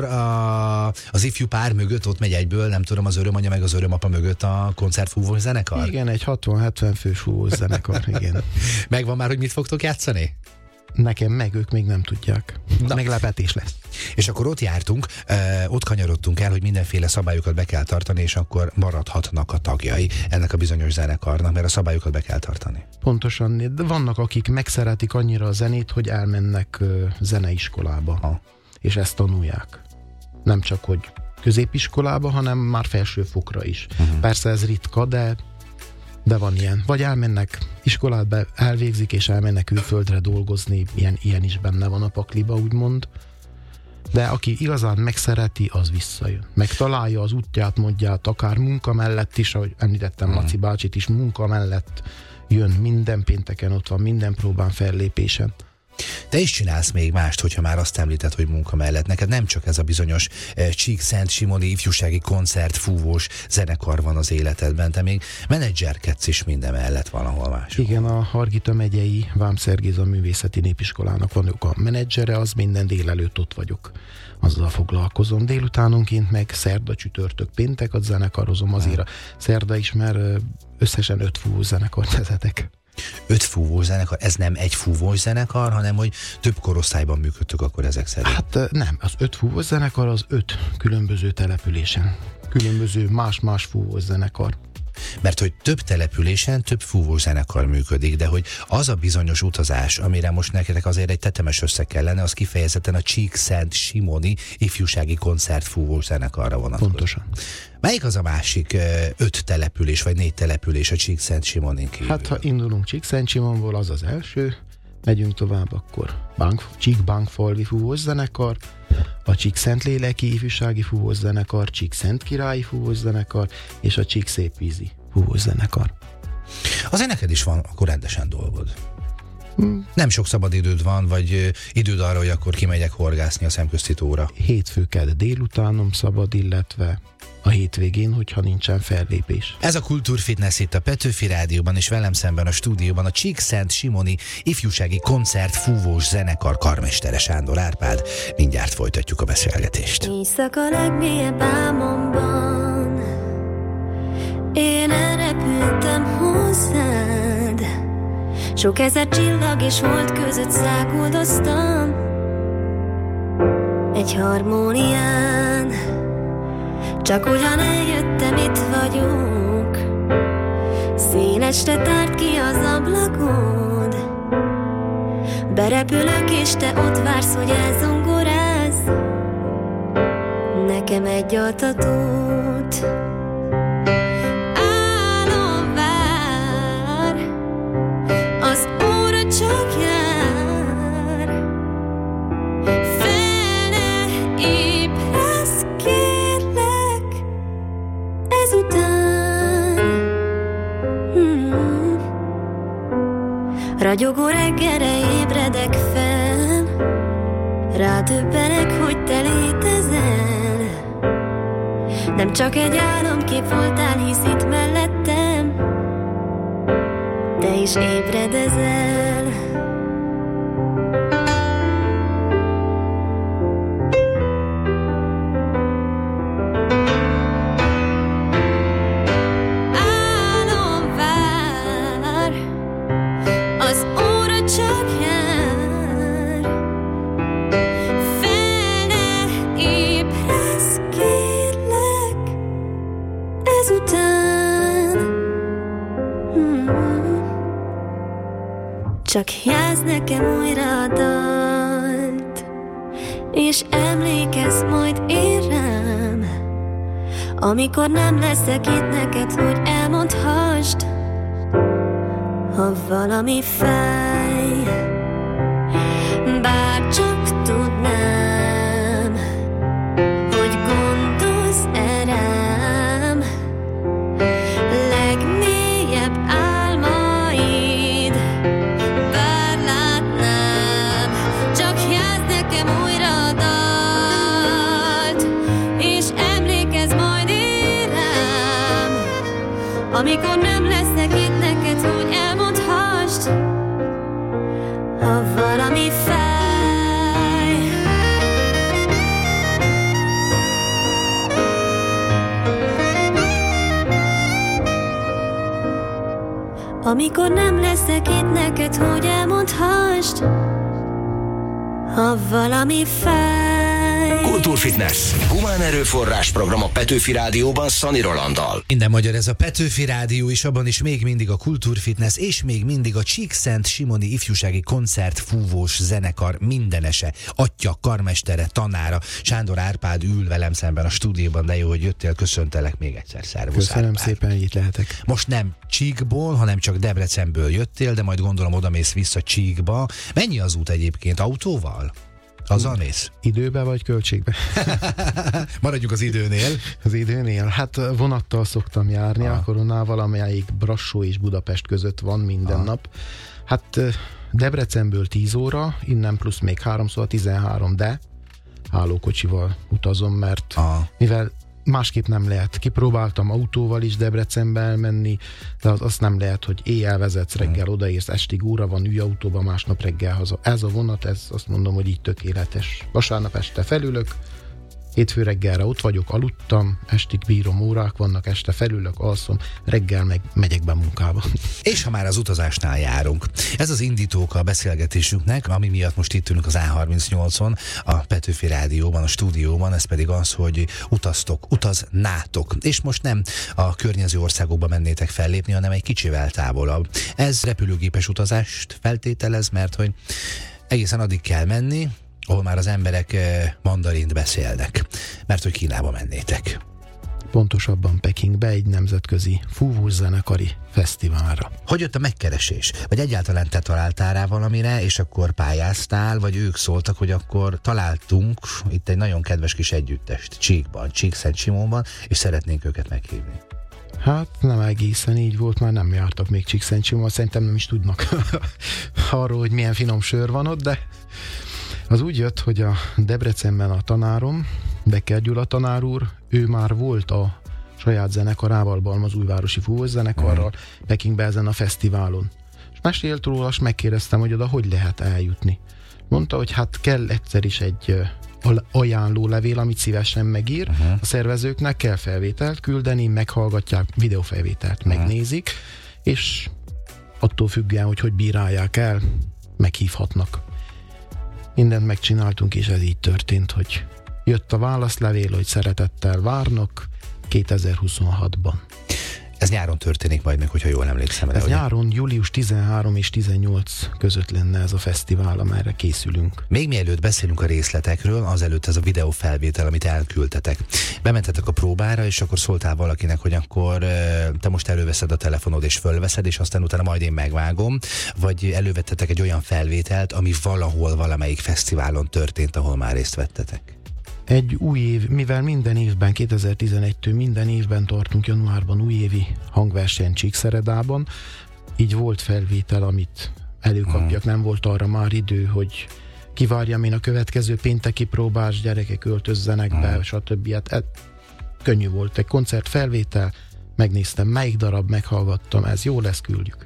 az ifjú pár mögött ott megy egyből, nem tudom, az örömanya meg az örömapa mögött a koncertfúvós zenekar? Igen, egy 60-70 fős fúvós zenekar, igen. Megvan már, hogy mit fogtok játszani? Nekem meg, ők még nem tudják. Meglepetés lesz. És akkor ott jártunk, ott kanyarodtunk el, hogy mindenféle szabályokat be kell tartani, és akkor maradhatnak a tagjai ennek a bizonyos zenekarnak, mert a szabályokat be kell tartani. Pontosan, de vannak, akik megszeretik annyira a zenét, hogy elmennek zeneiskolába, és ezt tanulják. Nem csak, hogy középiskolába, hanem már felsőfokra is. Persze ez ritka, de van ilyen. Vagy elmennek iskolát, elvégzik, és elmennek külföldre dolgozni, ilyen is benne van a pakliba, úgymond. De aki igazán megszereti, az visszajön. Megtalálja az útját, módját, akár munka mellett is, ahogy említettem Laci bácsit is, munka mellett jön, minden pénteken ott van, minden próbán, fellépésen. Te is csinálsz még mást, hogyha már azt említed, hogy munka mellett. Neked nem csak ez a bizonyos Csík-Szent-Simoni ifjúsági koncert, fúvós zenekar van az életedben, te még menedzserkedsz is minden mellett valahol más. Igen, a Hargita megyei Vámszer Géza Művészeti Népiskolának vagyok a menedzsere, az minden délelőtt ott vagyok. Azzal foglalkozom. Délutánonként meg szerda, csütörtök, péntek, a zenekarozom azért a szerda is, mert összesen 5 fúvós zenekart vezetek. 5 fúvós zenekar? Ez nem egy fúvós zenekar, hanem hogy több korosztályban működtök akkor ezek szerint? Hát nem, az 5 fúvós zenekar az 5 különböző településen. Különböző más-más fúvós zenekar. Mert hogy több településen több fúvós zenekar működik, de hogy az a bizonyos utazás, amire most nektek azért egy tetemes összeg kellene, az kifejezetten a Csík-Szent-Simoni ifjúsági koncert fúvós zenekarra vonatkozik. Pontosan. Melyik az a másik 5 település, vagy 4 település a Csík-Szent-Simonin kívül? Hát ha indulunk Csík-Szent-Simonból, az az első, megyünk tovább, akkor Csík-Bánkfalvi fúvós zenekar, a Csík-Szentléleki ifjúsági fúvós zenekar, Csík-Szentkirályi fúvós zenekar, és a Csík-Szépvízi fúvós zenekar. Azért neked is van akkor rendesen dolgod. Nem sok szabad időd van, vagy időd arra, hogy akkor kimegyek horgászni a Szemközti tóra. Hétfő kedd délutánom szabad, illetve a hétvégén, hogyha nincsen fellépés. Ez a Kultúrfitness itt a Petőfi Rádióban, és velem szemben a stúdióban a Csík-Szent-Simoni ifjúsági koncert fúvós zenekar karmestere Sándor Árpád. Mindjárt folytatjuk a beszélgetést. Éjszaka legmélyebb álmomban én elrepültem hozzád. Sok ezer csillag és hold között száguldoztam egy harmónián. Csak ugyan eljöttem, itt vagyok. Széles te tárt ki az ablakod. Berepülök és te ott vársz, hogy elzongorázz nekem egy altatót. Álom vár, az óra csak jár. Fel ne ébresz, kérlek, ezután. Ragyogó reggelre ébredek fel, rádöbbenek, hogy te létezel. Nem csak egy álomkép voltál, hisz itt mellettem te is ébredezel. Álom vár, az óra csak jár. Fel ne ébresz, kérlek, ezután. Csak jelzd nekem újra a dalt, és emlékezz majd én rám, amikor nem leszek itt neked, hogy elmondhassd, ha valami fáj. Bár csak tudnám, hogy gondolsz-e rám, legmélyebb álmaid, bár látnám. Csak jelzd nekem újra a dalt, amikor nem leszek itt neked, hogy elmondhassd, ha valami fáj. Amikor nem leszek itt neked, hogy elmondhassd, ha valami fáj. Kultúrfitness. Humán erőforrás program a Petőfi Rádióban Szani Rolanddal. Minden magyar, ez a Petőfi Rádió, és abban is még mindig a Kultúrfitness, és még mindig a Csíkszentsimoni ifjúsági koncert fúvós zenekar mindenese, atya, karmestere, tanára. Sándor Árpád ül velem szemben a stúdióban, de jó, hogy jöttél, köszöntelek még egyszer. Szervusz, Köszönöm Árpád. szépen, hogy itt lehetek. Most nem Csíkból, hanem csak Debrecenből jöttél, de majd gondolom odamész vissza Csíkba. Mennyi az út egyébként, autóval? Azzal mész? Időbe vagy költségbe? Maradjuk az időnél. Az időnél? Hát vonattal szoktam járni, a koronával, amelyik Brassó és Budapest között van minden nap. Hát Debrecenből 10 óra, innen plusz még 3, szóval 13, de hálókocsival utazom, mert mivel másképp nem lehet. Kipróbáltam autóval is Debrecenbe elmenni, de azt nem lehet, hogy éjjel vezetsz, reggel odaérsz, estig óra van, ülj autóba, másnap reggel haza. Ez a vonat, ez azt mondom, hogy így tökéletes. Vasárnap este felülök, hétfő reggelre ott vagyok, aludtam, estig bírom, órák vannak, este felülök, alszom, reggel meg megyek be munkába. És ha már az utazásnál járunk, ez az indítóka a beszélgetésünknek, ami miatt most itt ülünk az A38-on, a Petőfi Rádióban, a stúdióban, ez pedig az, hogy utaznátok. És most nem a környező országokba mennétek fellépni, hanem egy kicsivel távolabb. Ez repülőgépes utazást feltételez, mert hogy egészen addig kell menni, ahol már az emberek mandarint beszélnek, mert hogy Kínába mennétek. Pontosabban Pekingbe, egy nemzetközi fúvós zenekari fesztiválra. Hogy jött a megkeresés? Vagy egyáltalán te találtál rá valamire, és akkor pályáztál, vagy ők szóltak, hogy akkor találtunk itt egy nagyon kedves kis együttest Csíkban, Csíkszentsimonban, és szeretnénk őket meghívni? Hát nem egészen így volt, már nem jártak még Csíkszentsimon, szerintem nem is tudnak arról, hogy milyen finom sör van ott, de az úgy jött, hogy a Debrecenben a tanárom, Becker Gyula tanár úr, ő már volt a saját zenekarával, Balmazújvárosi fúvós zenekarral, Pekingbe ezen a fesztiválon. És mesélt róla, és megkérdeztem, hogy oda hogy lehet eljutni. Mondta, hogy hát kell egyszer is egy ajánlólevél, amit szívesen megír. A szervezőknek kell felvételt küldeni, meghallgatják, videófelvételt megnézik, és attól függően, hogy bírálják el, meghívhatnak. Mindent megcsináltunk, és ez így történt, hogy jött a válaszlevél, hogy szeretettel várnak 2026-ban. Ez nyáron történik majd meg, hogyha jól emlékszem. Ez nyáron, július 13 és 18 között lenne ez a fesztivál, amelyre készülünk. Még mielőtt beszélünk a részletekről, azelőtt ez a videófelvétel, amit elküldtetek. Bementetek a próbára, és akkor szóltál valakinek, hogy akkor te most előveszed a telefonod és fölveszed, és aztán utána majd én megvágom, vagy elővettetek egy olyan felvételt, ami valahol, valamelyik fesztiválon történt, ahol már részt vettetek? Egy új év, mivel minden évben, 2011-től minden évben tartunk januárban újévi hangverseny Csíkszeredában, így volt felvétel, amit előkapjak, nem volt arra már idő, hogy kivárjam én a következő pénteki próbás, gyerekek öltözzenek be, stb. Hát, könnyű volt, egy koncert felvétel, megnéztem melyik darab, meghallgattam, ez jó lesz, küldjük.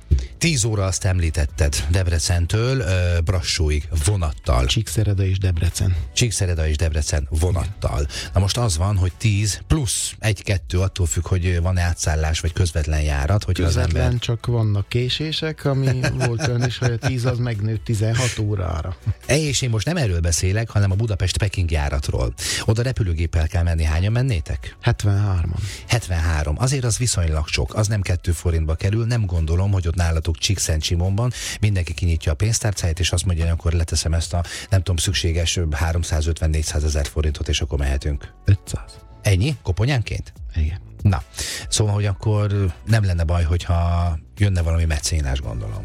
10 óra azt említetted Debrecentől Brassóig vonattal. Csíkszereda és Debrecen. Csíkszereda és Debrecen vonattal. Na most az van, hogy 10 plusz 1-2 attól függ, hogy van-e átszállás vagy közvetlen járat. Hogy közvetlen az ember... csak vannak késések, ami volt olyan is, hogy a 10 az megnőtt 16 órára. És én most nem erről beszélek, hanem a Budapest-Peking járatról. Oda repülőgéppel kell menni. Hányan mennétek? 73-an. 73. Azért az viszonylag sok. Az nem 2 forintba kerül. Nem gondolom, hogy ott nálatok Csíkszentsimonban mindenki kinyitja a pénztárcáját, és azt mondja, hogy akkor leteszem ezt a nem tudom, szükséges 350-400 ezer forintot, és akkor mehetünk. 500. Ennyi? Koponyánként? Igen. Na, szóval, hogy akkor nem lenne baj, hogyha jönne valami mecénás, gondolom.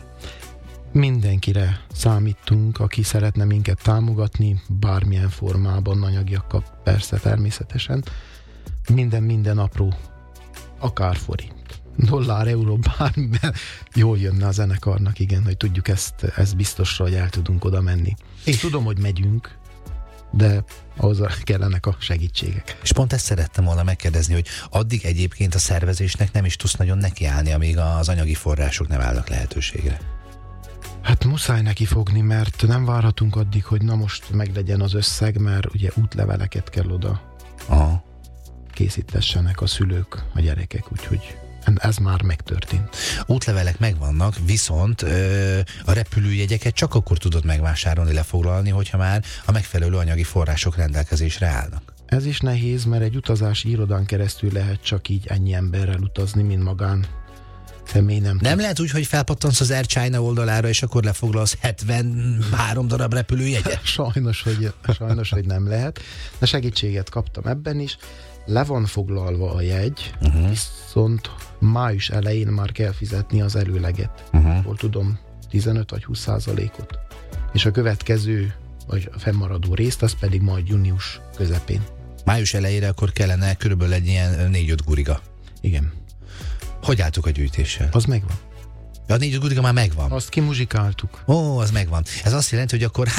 Mindenkire számítunk, aki szeretne minket támogatni, bármilyen formában, anyagiakkal, persze, természetesen. Minden apró, akár forint. Dollár, euró, bármiben jól jönne a zenekarnak, igen, hogy tudjuk ezt biztosra, hogy el tudunk oda menni. Én tudom, hogy megyünk, de ahhoz kellenek a segítségek. És pont ezt szerettem volna megkérdezni, hogy addig egyébként a szervezésnek nem is tudsz nagyon nekiállni, amíg az anyagi források nem állnak lehetőségre. Hát muszáj neki fogni, mert nem várhatunk addig, hogy na most meglegyen az összeg, mert ugye útleveleket kell oda készítessenek a szülők, a gyerekek, úgyhogy ez már megtörtént. Útlevelek megvannak, viszont a repülőjegyeket csak akkor tudod megvásárolni, lefoglalni, hogyha már a megfelelő anyagi források rendelkezésre állnak. Ez is nehéz, mert egy utazási irodán keresztül lehet csak így ennyi emberrel utazni, mint magán személy nem lehet úgy, hogy felpattansz az Air China oldalára, és akkor lefoglalsz 73 darab repülőjegyet? Sajnos, hogy nem lehet. De segítséget kaptam ebben is. Le van foglalva a jegy, viszont május elején már kell fizetni az előleget. Hol tudom, 15 vagy 20%-ot. És a következő, vagy a fennmaradó részt, az pedig majd június közepén. Május elejére akkor kellene körülbelül egy ilyen 4-5 guriga. Igen. Hogy álltuk a gyűjtéssel? Az megvan. A 4 guriga már megvan. Azt kimuzsikáltuk. Ó, az megvan. Ez azt jelenti, hogy akkor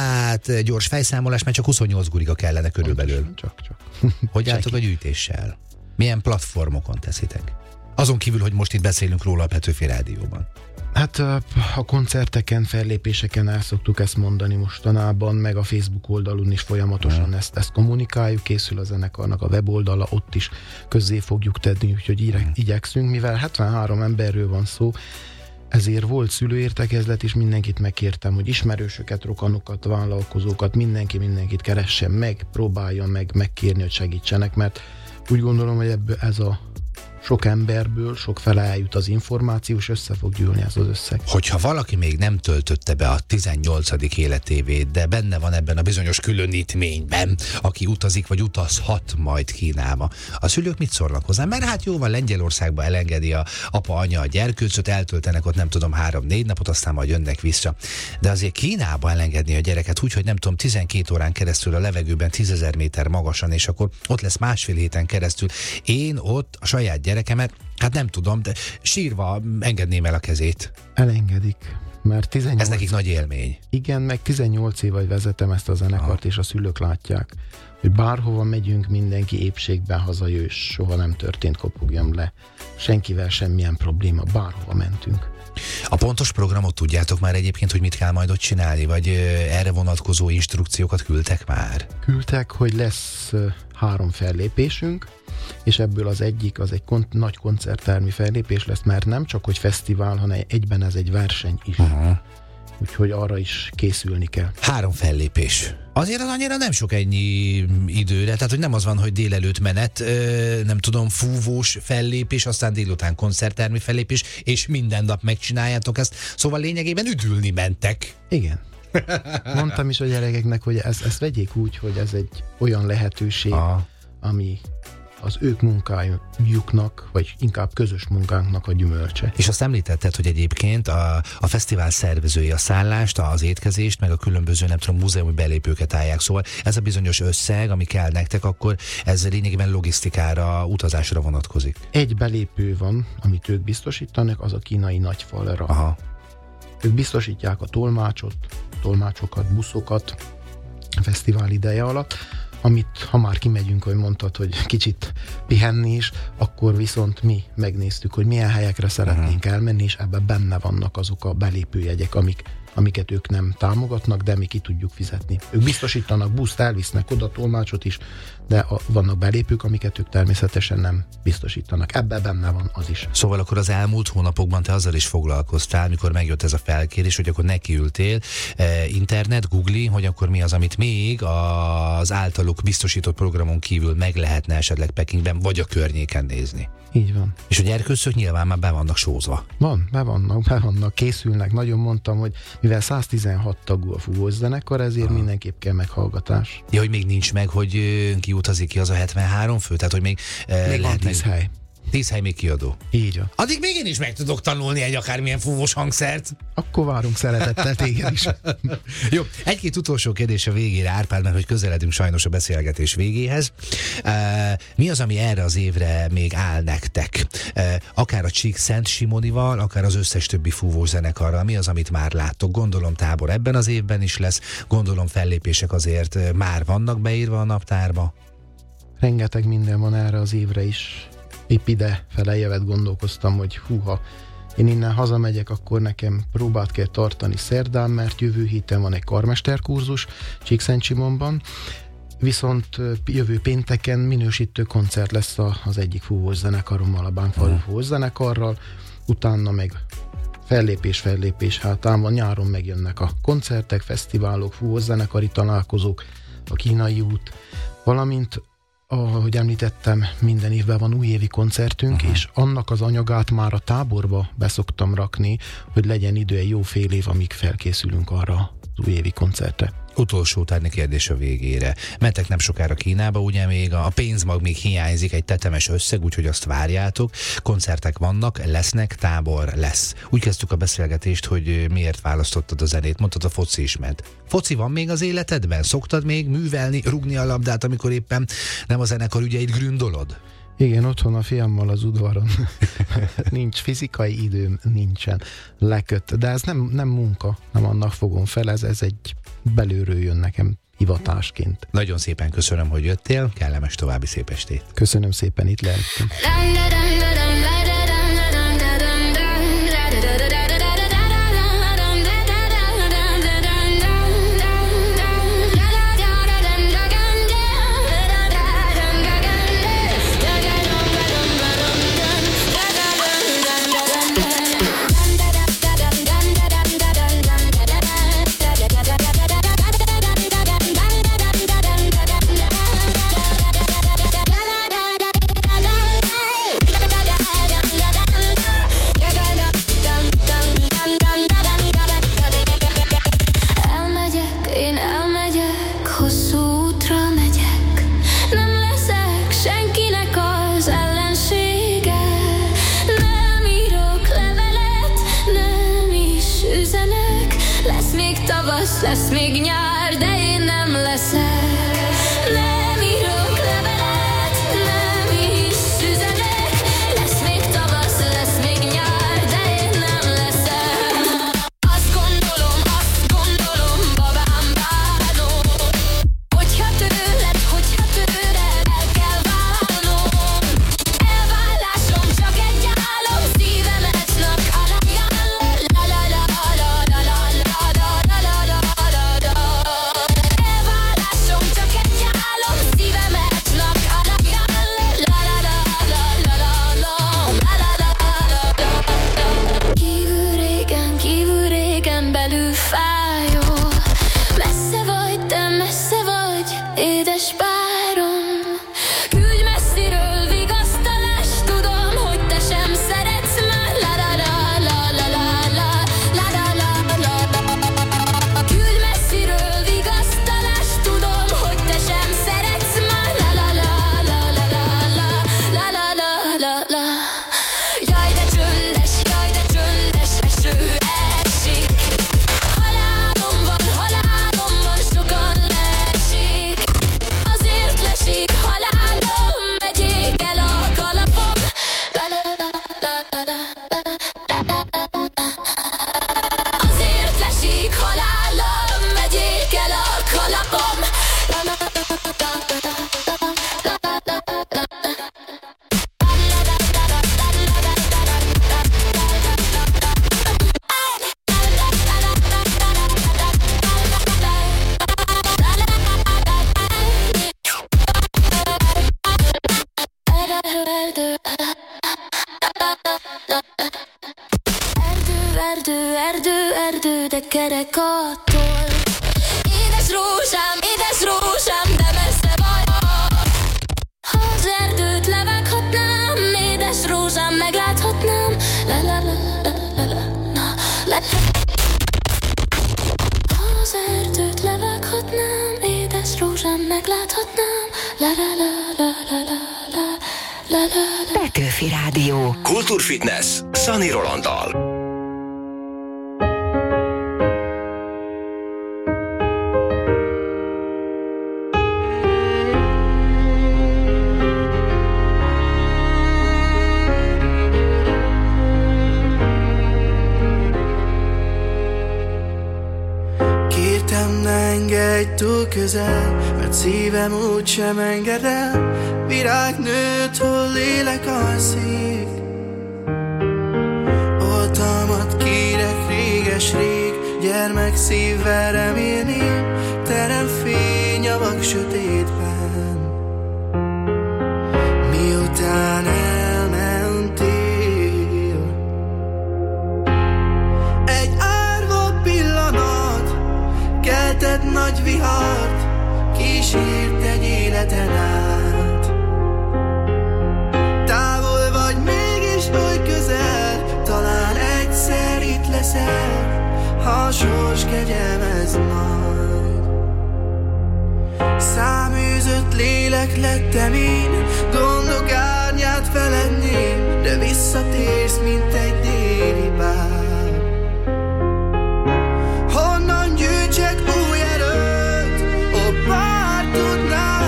gyors fejszámolás, mert csak 28 guriga kellene körülbelül. Csak. Hogy álltok a gyűjtéssel? Milyen platformokon teszitek? Azon kívül, hogy most itt beszélünk róla a Petőfi Rádióban. Hát a koncerteken, fellépéseken el szoktuk ezt mondani mostanában, meg a Facebook oldalon is folyamatosan ezt kommunikáljuk, készül a zenekarnak a weboldala, ott is közzé fogjuk tenni, úgyhogy igyekszünk, mivel 73 emberről van szó, ezért volt szülőértekezlet, és mindenkit megkértem, hogy ismerősöket, rokanokat, vállalkozókat, mindenkit keressen meg, próbálja megkérni, hogy segítsenek, mert úgy gondolom, hogy ebből ez a sok emberből, sok fele eljut az információ, és össze fog gyűlni ez az összeg. Hogyha valaki még nem töltötte be a 18. életévét, de benne van ebben a bizonyos különítményben, aki utazik, vagy utazhat majd Kínába, a szülők mit szólnak hozzá? Mert hát jó van, Lengyelországba elengedi a apa, anya a gyerkőcöt, eltöltenek ott nem tudom 3-4 napot, aztán majd jönnek vissza. De azért Kínába elengedni a gyereket úgy, hogy nem tudom 12 órán keresztül a levegőben 10 000 méter magasan, és akkor ott lesz másfél héten keresztül. Én ott a saját gyerekemet, hát nem tudom, de sírva engedném el a kezét. Elengedik, mert 18... Ez nekik nagy élmény. Igen, meg 18 éve vezetem ezt a zenekart, és a szülők látják, hogy bárhova megyünk, mindenki épségben hazajön, és soha nem történt kopugjam le. Senkivel semmilyen probléma, bárhova mentünk. A pontos programot tudjátok már egyébként, hogy mit kell majd ott csinálni, vagy erre vonatkozó instrukciókat küldtek már? Küldtek, hogy lesz 3 fellépésünk, és ebből az egyik az egy nagy koncerttermi fellépés lesz, mert nem csak hogy fesztivál, hanem egyben ez egy verseny is. Úgyhogy arra is készülni kell. 3 fellépés. Azért az annyira nem sok ennyi időre, tehát hogy nem az van, hogy délelőtt menet, nem tudom, fúvós fellépés, aztán délután koncerttermi fellépés, és minden nap megcsináljátok ezt. Szóval lényegében üdülni mentek. Igen. Mondtam is a gyerekeknek, hogy ezt vegyék úgy, hogy ez egy olyan lehetőség, ami az ők munkájuknak, vagy inkább közös munkánknak a gyümölcse. És azt említetted, hogy egyébként a fesztivál szervezői a szállást, az étkezést, meg a különböző, nem tudom, múzeumi belépőket állják. Szóval ez a bizonyos összeg, ami kell nektek, akkor ez lényegében logisztikára, utazásra vonatkozik. Egy belépő van, amit ők biztosítanak, az a kínai Nagyfalra. Ők biztosítják a tolmácsokat, buszokat a fesztivál ideje alatt, amit, ha már kimegyünk, hogy mondtad, hogy kicsit pihenni is, akkor viszont mi megnéztük, hogy milyen helyekre szeretnénk elmenni, és ebben benne vannak azok a belépőjegyek, amiket ők nem támogatnak, de mi ki tudjuk fizetni. Ők biztosítanak buszt, elvisznek oda, tolmácsot is, de vannak belépők, amiket ők természetesen nem biztosítanak. Ebben benne van az is. Szóval akkor az elmúlt hónapokban te azzal is foglalkoztál, mikor megjött ez a felkérés, hogy akkor nekiültél, internet, Google, hogy akkor mi az, amit még az általuk biztosított programon kívül meg lehetne esetleg Pekingben, vagy a környéken nézni. Így van. És a gyerkőcök nyilván már be vannak sózva. Be vannak, készülnek. Nagyon mondtam, hogy mivel 116 tagú a fúvós zenekar, ezért mindenképp kell meghallgatás. Ja, hogy még nincs meg, hogy ki utazik ki az a 73 fő? Tehát, hogy még van 10 hely. 10 hely még kiadó. Így van. Addig még én is meg tudok tanulni egy akármilyen fúvós hangszert. Akkor várunk szeretettel téged is. Jó, egy-két utolsó kérdés a végére, Árpád, mert hogy közeledünk sajnos a beszélgetés végéhez. Mi az, ami erre az évre még áll nektek? Akár a Csík-Szent-Simonival, akár az összes többi fúvós zenekarral. Mi az, amit már láttok? Gondolom tábor ebben az évben is lesz, gondolom fellépések azért már vannak beírva a naptárba. Rengeteg minden van erre az évre is. Épp ide felejövet gondolkoztam, hogy húha, én innen hazamegyek, akkor nekem próbát kell tartani szerdán, mert jövő héten van egy karmesterkurzus Csík-Szent-Simonban, viszont jövő pénteken minősítő koncert lesz az egyik fúvós zenekarommal, a Bánkfalu fúvós zenekarral, utána meg fellépés hátán van, nyáron megjönnek a koncertek, fesztiválok, fúvós zenekari találkozók, a Kínai út, valamint ahogy említettem, minden évben van újévi koncertünk, és annak az anyagát már a táborba beszoktam rakni, hogy legyen idő egy jó fél év, amíg felkészülünk arra az újévi koncertre. Utolsó tárni kérdés a végére. Mentek nem sokára Kínába, ugye még a pénzmag még hiányzik, egy tetemes összeg, úgyhogy azt várjátok. Koncertek vannak, lesznek, tábor lesz. Úgy kezdtük a beszélgetést, hogy miért választottad a zenét. Mondtad, a foci is ment. Foci van még az életedben? Szoktad még művelni, rugni a labdát, amikor éppen nem a zenekar ügyeit gründolod? Igen, otthon a fiammal az udvaron. Nincs fizikai időm, nincsen. Leköt. De ez nem munka, nem annak fogom fel, ez egy belülről jön nekem hivatásként. Nagyon szépen köszönöm, hogy jöttél, kellemes további szép estét. Köszönöm szépen, itt lehettem. Lesz még nyár, de én nem leszek. Nem írok levelet, nem is üzenek. Lesz még tavasz, lesz még nyár, de én nem leszek. Azt gondolom, babám bánom, hogyha tőled el kell válnom. Elvállásom csak egy álom, szívemet nakálja. La la la la la la la la. Elvállásom csak egy álom, szívemetnak alakján. La la la la la la la la. Kívül régen, belül fájó. Messze vagy, de messze vagy, édes párom. Küldj messziről vigasztalást, tudom, hogy te sem szeretsz már. La la la la la la la la la la. Küldj messziről vigasztalást, tudom, hogy te sem szeretsz már. La la la la la la la la la la. Jaj, de csöndes, eső esik. Halálom van, sokan leesik. Azért lesik halálom, megyék el a kalapom. La la la la la la la. Azért lesik halálom, megyék el a kalapom. La la la la la la la. Erdő, de kerek attól. Édes rózsám, de messze vagyok. Ha az erdőt levághatnám, édes rózsám, megláthatnám. La la la la la la la. Ha az erdőt levághatnám, édes rózsám, megláthatnám. La la la la la la la. Petőfi Rádió. Kultúrfitness Szani Rolanddal. Túl közel, mert szívem úgy sem enged el. Virág nőtt, hol lélek alszik. Oltalmat kérek réges-rég, gyermek szívvel remélném, terem fény a vak sötétben. Miután elmentél, egy árva pillanat keltett nagy vihart, kísért egy életen át. Távol vagy mégis oly közel, talán egyszer itt leszel, ha a sors kegyelmez majd. Száműzött lélek lettem én, gondok árnyát feledném, de visszatérsz, mint egy déli bár. Honnan gyűjtsek új erőt, ó bár tudnám.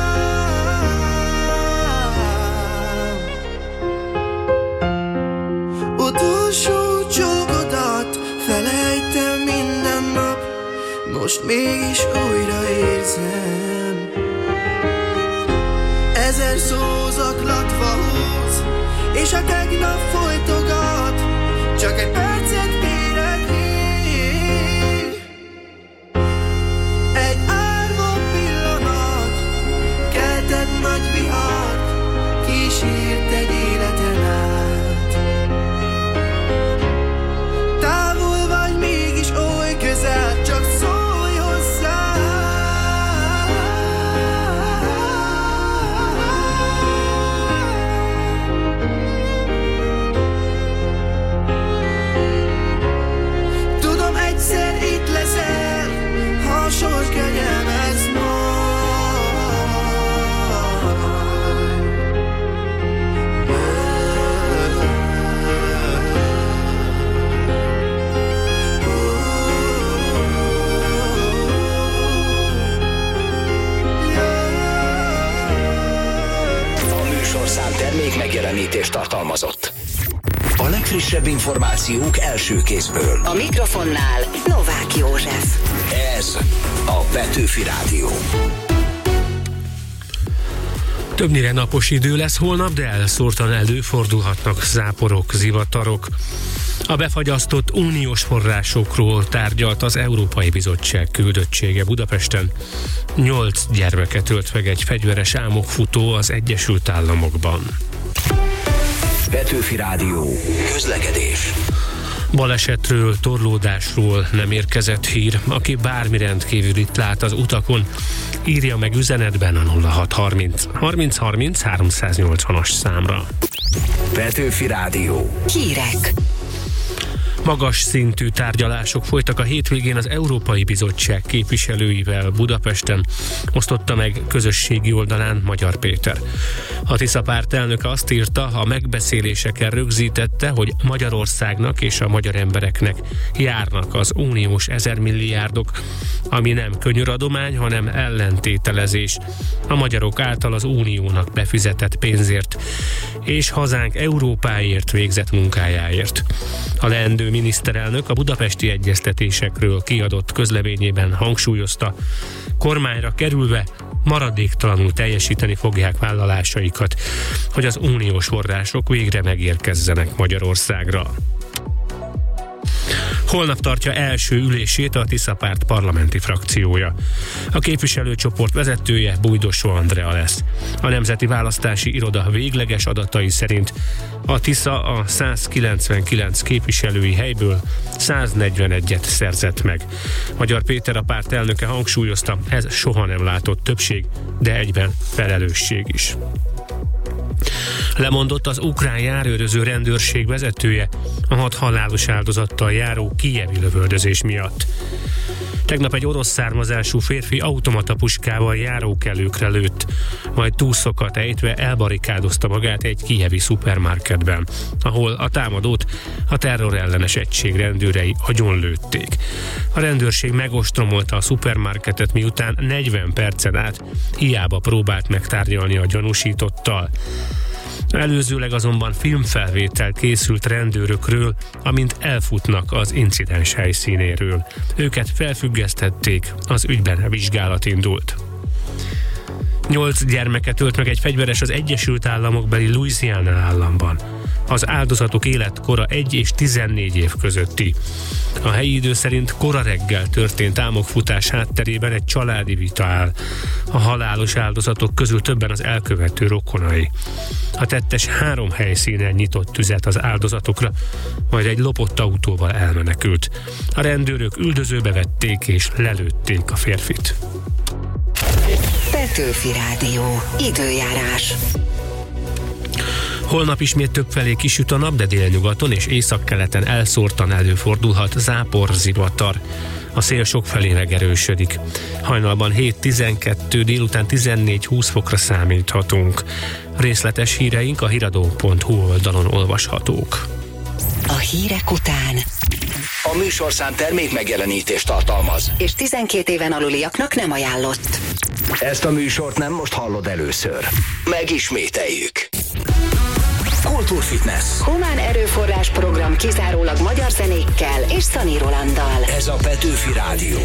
Utolsó csókodat felejtem minden nap, most mégis újra érzem. Ezer szó zaklatva húz, és a tegnap folytogat, csak egy percet kérek még. Egy árva pillanat keltett nagy vihart, kísért egy életen át. Távol vagy mégis oly közel, csak szólj hozzá. Tudom, egyszer itt leszel, ha a sors kegyelmez majd. A műsorszám termék megjelenítést tartalmazott. A legfrissebb információk első kézből. A mikrofonnál Novák József. Ez a Petőfi Rádió. Többnyire napos idő lesz holnap, de elszórtan előfordulhatnak záporok, zivatarok. A befagyasztott uniós forrásokról tárgyalt az Európai Bizottság küldöttsége Budapesten. 8 gyermeket ölt meg egy fegyveres álmokfutó az Egyesült Államokban. Petőfi Rádió. Közlekedés. Balesetről, torlódásról nem érkezett hír. Aki bármi rendkívülit lát az utakon, írja meg üzenetben a 0630 30 30 380-as számra. Petőfi Rádió. Hírek. Magas szintű tárgyalások folytak a hétvégén az Európai Bizottság képviselőivel Budapesten, osztotta meg közösségi oldalán Magyar Péter. A Tisza párt elnöke azt írta, a megbeszéléseken rögzítette, hogy Magyarországnak és a magyar embereknek járnak az uniós 1000 milliárdok, ami nem könyöradomány, hanem ellentételezés a magyarok által az uniónak befizetett pénzért és hazánk Európáért végzett munkájáért. A leendő miniszterelnök a budapesti egyeztetésekről kiadott közleményében hangsúlyozta, kormányra kerülve maradéktalanul teljesíteni fogják vállalásaikat, hogy az uniós források végre megérkezzenek Magyarországra. Holnap tartja első ülését a Tisza párt parlamenti frakciója. A képviselőcsoport vezetője Bújdosó Andrea lesz. A Nemzeti Választási Iroda végleges adatai szerint a Tisza a 199 képviselői helyből 141-et szerzett meg. Magyar Péter, a párt elnöke hangsúlyozta, ez soha nem látott többség, de egyben felelősség is. Lemondott az ukrán járőröző rendőrség vezetője a 6 halálos áldozattal járó kijevi lövöldözés miatt. Tegnap egy orosz származású férfi automata puskával járókelőkre lőtt, majd túlszokat ejtve elbarikádozta magát egy kijevi szupermarketben, ahol a támadót a terrorellenes egység rendőrei agyonlőtték. A rendőrség megostromolta a szupermarketet, miután 40 percen át hiába próbált megtárgyalni a gyanúsítottal. Előzőleg azonban filmfelvétel készült rendőrökről, amint elfutnak az incidens helyszínéről. Őket felfüggesztették, az ügyben vizsgálat indult. 8 gyermeket ölt meg egy fegyveres az Egyesült Államokbeli Louisiana államban. Az áldozatok életkora 1 és 14 év közötti. A helyi idő szerint kora reggel történt álmokfutás hátterében egy családi vita áll. A halálos áldozatok közül többen az elkövető rokonai. A tettes 3 helyszínen nyitott tüzet az áldozatokra, majd egy lopott autóval elmenekült. A rendőrök üldözőbe vették és lelőtték a férfit. Petőfi Rádió. Időjárás. Holnap ismét többfelé kisüt a nap, de délnyugaton és északkeleten elszórtan előfordulhat záporzivatar. A szél sokfelé megerősödik. Hajnalban 7-12, délután 14-20 fokra számíthatunk. Részletes híreink a hiradó.hu oldalon olvashatók. A hírek után A műsorszám termék megjelenítést tartalmaz, és 12 éven aluliaknak nem ajánlott. Ezt a műsort nem most hallod először. Megismételjük. Kultúrfitness. Humán erőforrás program kizárólag magyar zenékkel és Szani Rolanddal. Ez a Petőfi Rádió.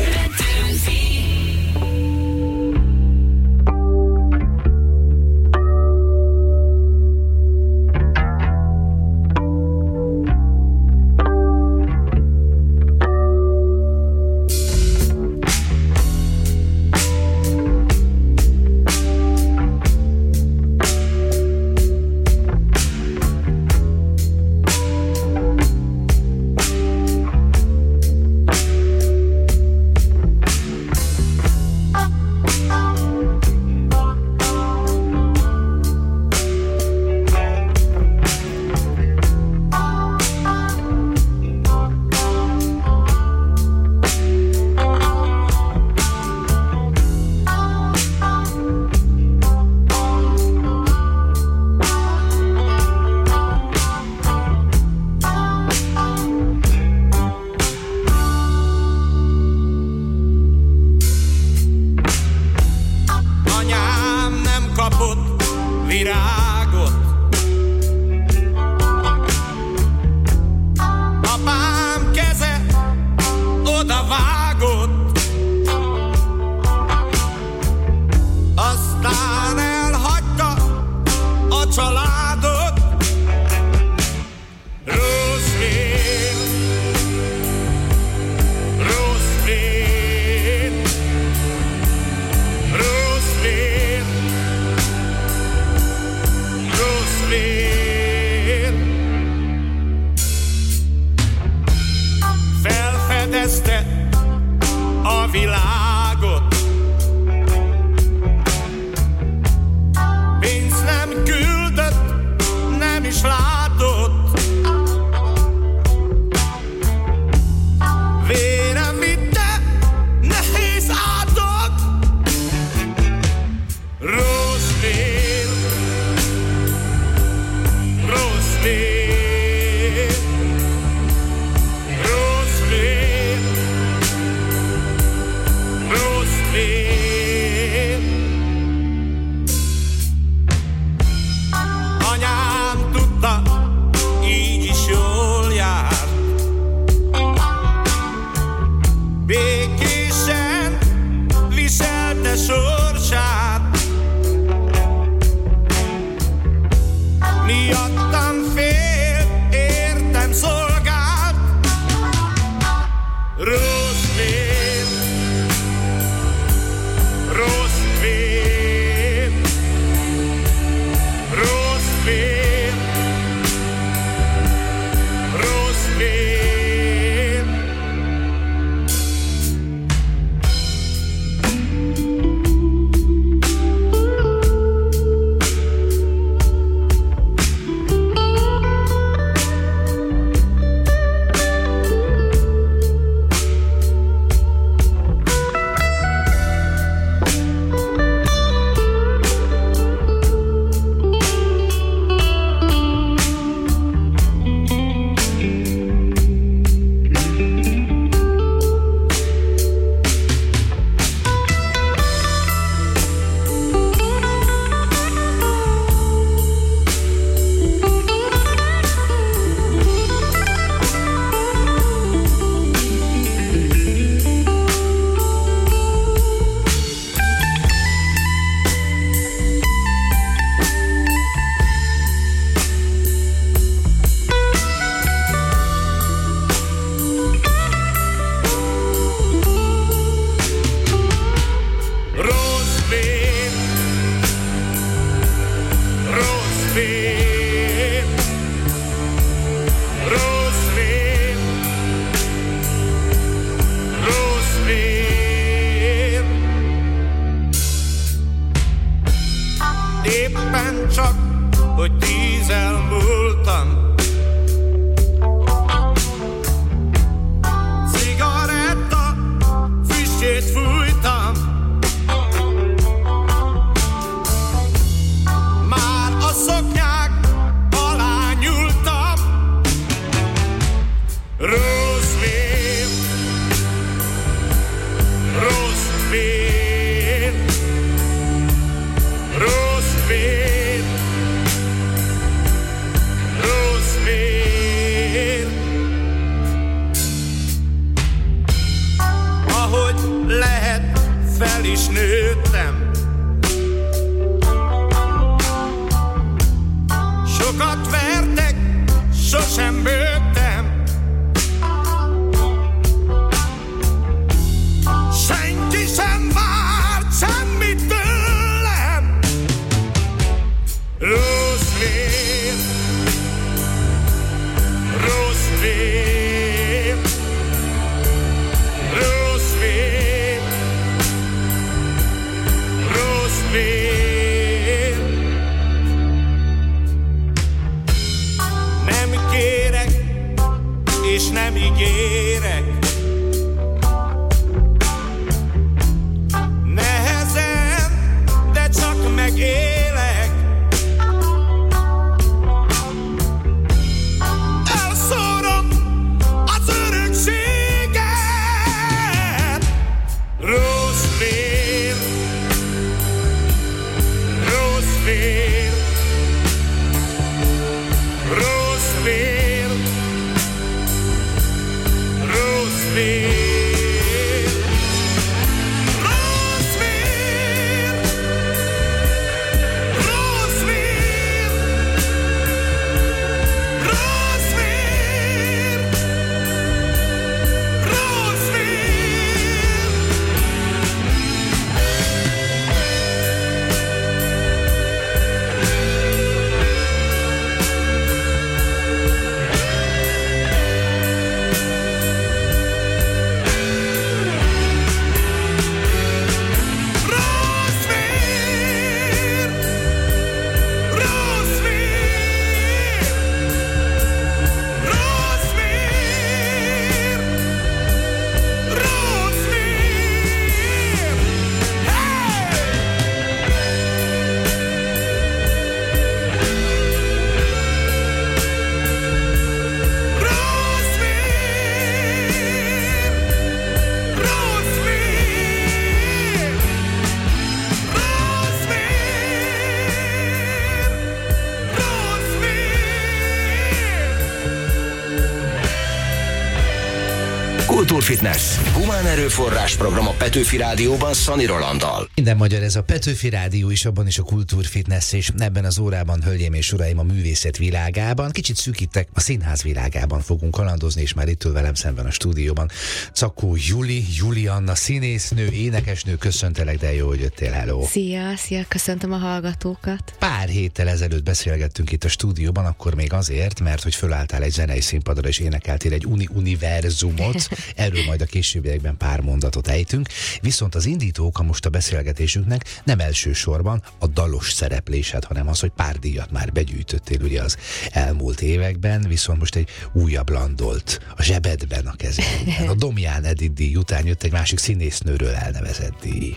sosem bőgtem. Senki sem várt semmit tőlem. Rossz vér, rossz vér, rossz vér, rossz vér. Nem kérek, és nem ígérek. Nehezen, de csak megélek. Elszórom az örökséget. Rossz vér, rossz vér, rossz vér, rossz vér. Kultúrfitness. Humán erőforrás program a Petőfi Rádióban Szani Rolanddal. Minden magyar, ez a Petőfi Rádió is, abban is a Kultúrfitness, és ebben az órában, hölgyeim és uraim, a művészet világában, kicsit szűkítek, a színház világában fogunk kalandozni, és már itt ül velem szemben a stúdióban Czakó Julianna, színésznő, énekesnő, köszöntelek, de jó, hogy jöttél, hello. Szia, köszöntöm a hallgatókat. Pár héttel ezelőtt beszélgettünk itt a stúdióban, akkor még azért, mert hogy fölálltál egy zenei színpadra, és énekeltél egy univerzumot, erről majd a későbbiekben pár mondatot ejtünk, viszont az indítók most a beszélgetésünknek nem elsősorban a dalos szereplésed, hanem az, hogy pár díjat már begyűjtöttél ugye az elmúlt években, viszont most egy újabb landolt a zsebedben, a kezedben. A Domján Edith díj után jött egy másik színésznőről elnevezett díj.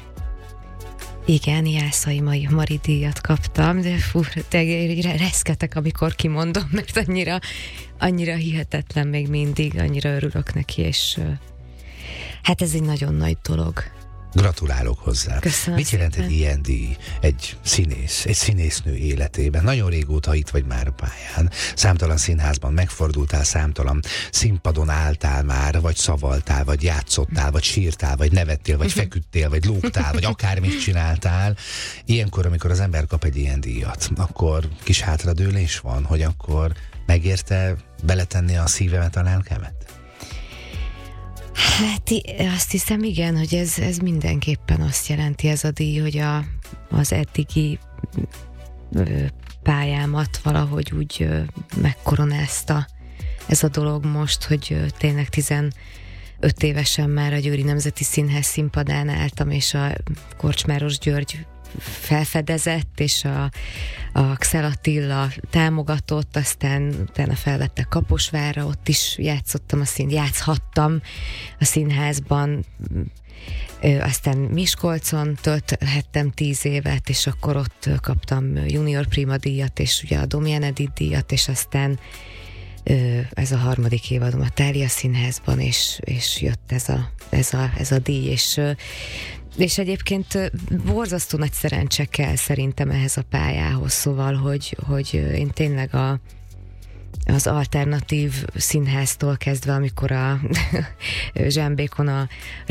Igen, Jászai Mari díjat kaptam, de reszketek, amikor kimondom, mert annyira hihetetlen még mindig, annyira örülök neki, és hát ez egy nagyon nagy dolog. Gratulálok hozzá. Köszönöm. Mit jelent egy ilyen díj egy színésznő életében? Nagyon régóta itt vagy már a pályán. Számtalan színházban megfordultál, számtalan színpadon álltál már, vagy szavaltál, vagy játszottál, vagy sírtál, vagy nevettél, vagy feküdtél, vagy lógtál, vagy akármit csináltál. Ilyenkor, amikor az ember kap egy ilyen díjat, akkor kis hátradőlés van, hogy akkor megérte beletenni a szívemet, a lelkemet? Hát azt hiszem, igen, hogy ez mindenképpen azt jelenti, ez a díj, hogy az eddigi pályámat valahogy úgy megkoronázta ez a dolog most, hogy tényleg 15 évesen már a Győri Nemzeti Színház színpadán álltam, és a Korcsmáros György felfedezett, és a Ksel Attila támogatott, aztán utána felvettek Kaposvárra, ott is játszhattam a színházban, aztán Miskolcon tölthettem 10 évet, és akkor ott kaptam Junior Prima díjat, és ugye a Domján Edith díjat, és aztán ez a harmadik évadom a Thália Színházban, és jött ez a díj, és egyébként borzasztó nagy szerencse kell szerintem ehhez a pályához, szóval, hogy én tényleg az alternatív színháztól kezdve, amikor a Zsámbékon a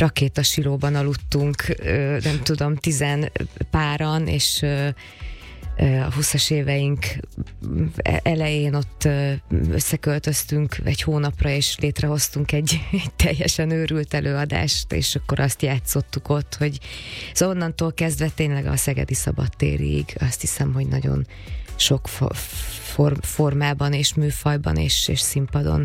rakétasilóban aludtunk, nem tudom, 10 páran, és a 20-as éveink elején ott összeköltöztünk egy hónapra, és létrehoztunk egy teljesen őrült előadást, és akkor azt játszottuk ott, hogy szóval onnantól kezdve tényleg a Szegedi Szabadtérig azt hiszem, hogy nagyon sok formában és műfajban és színpadon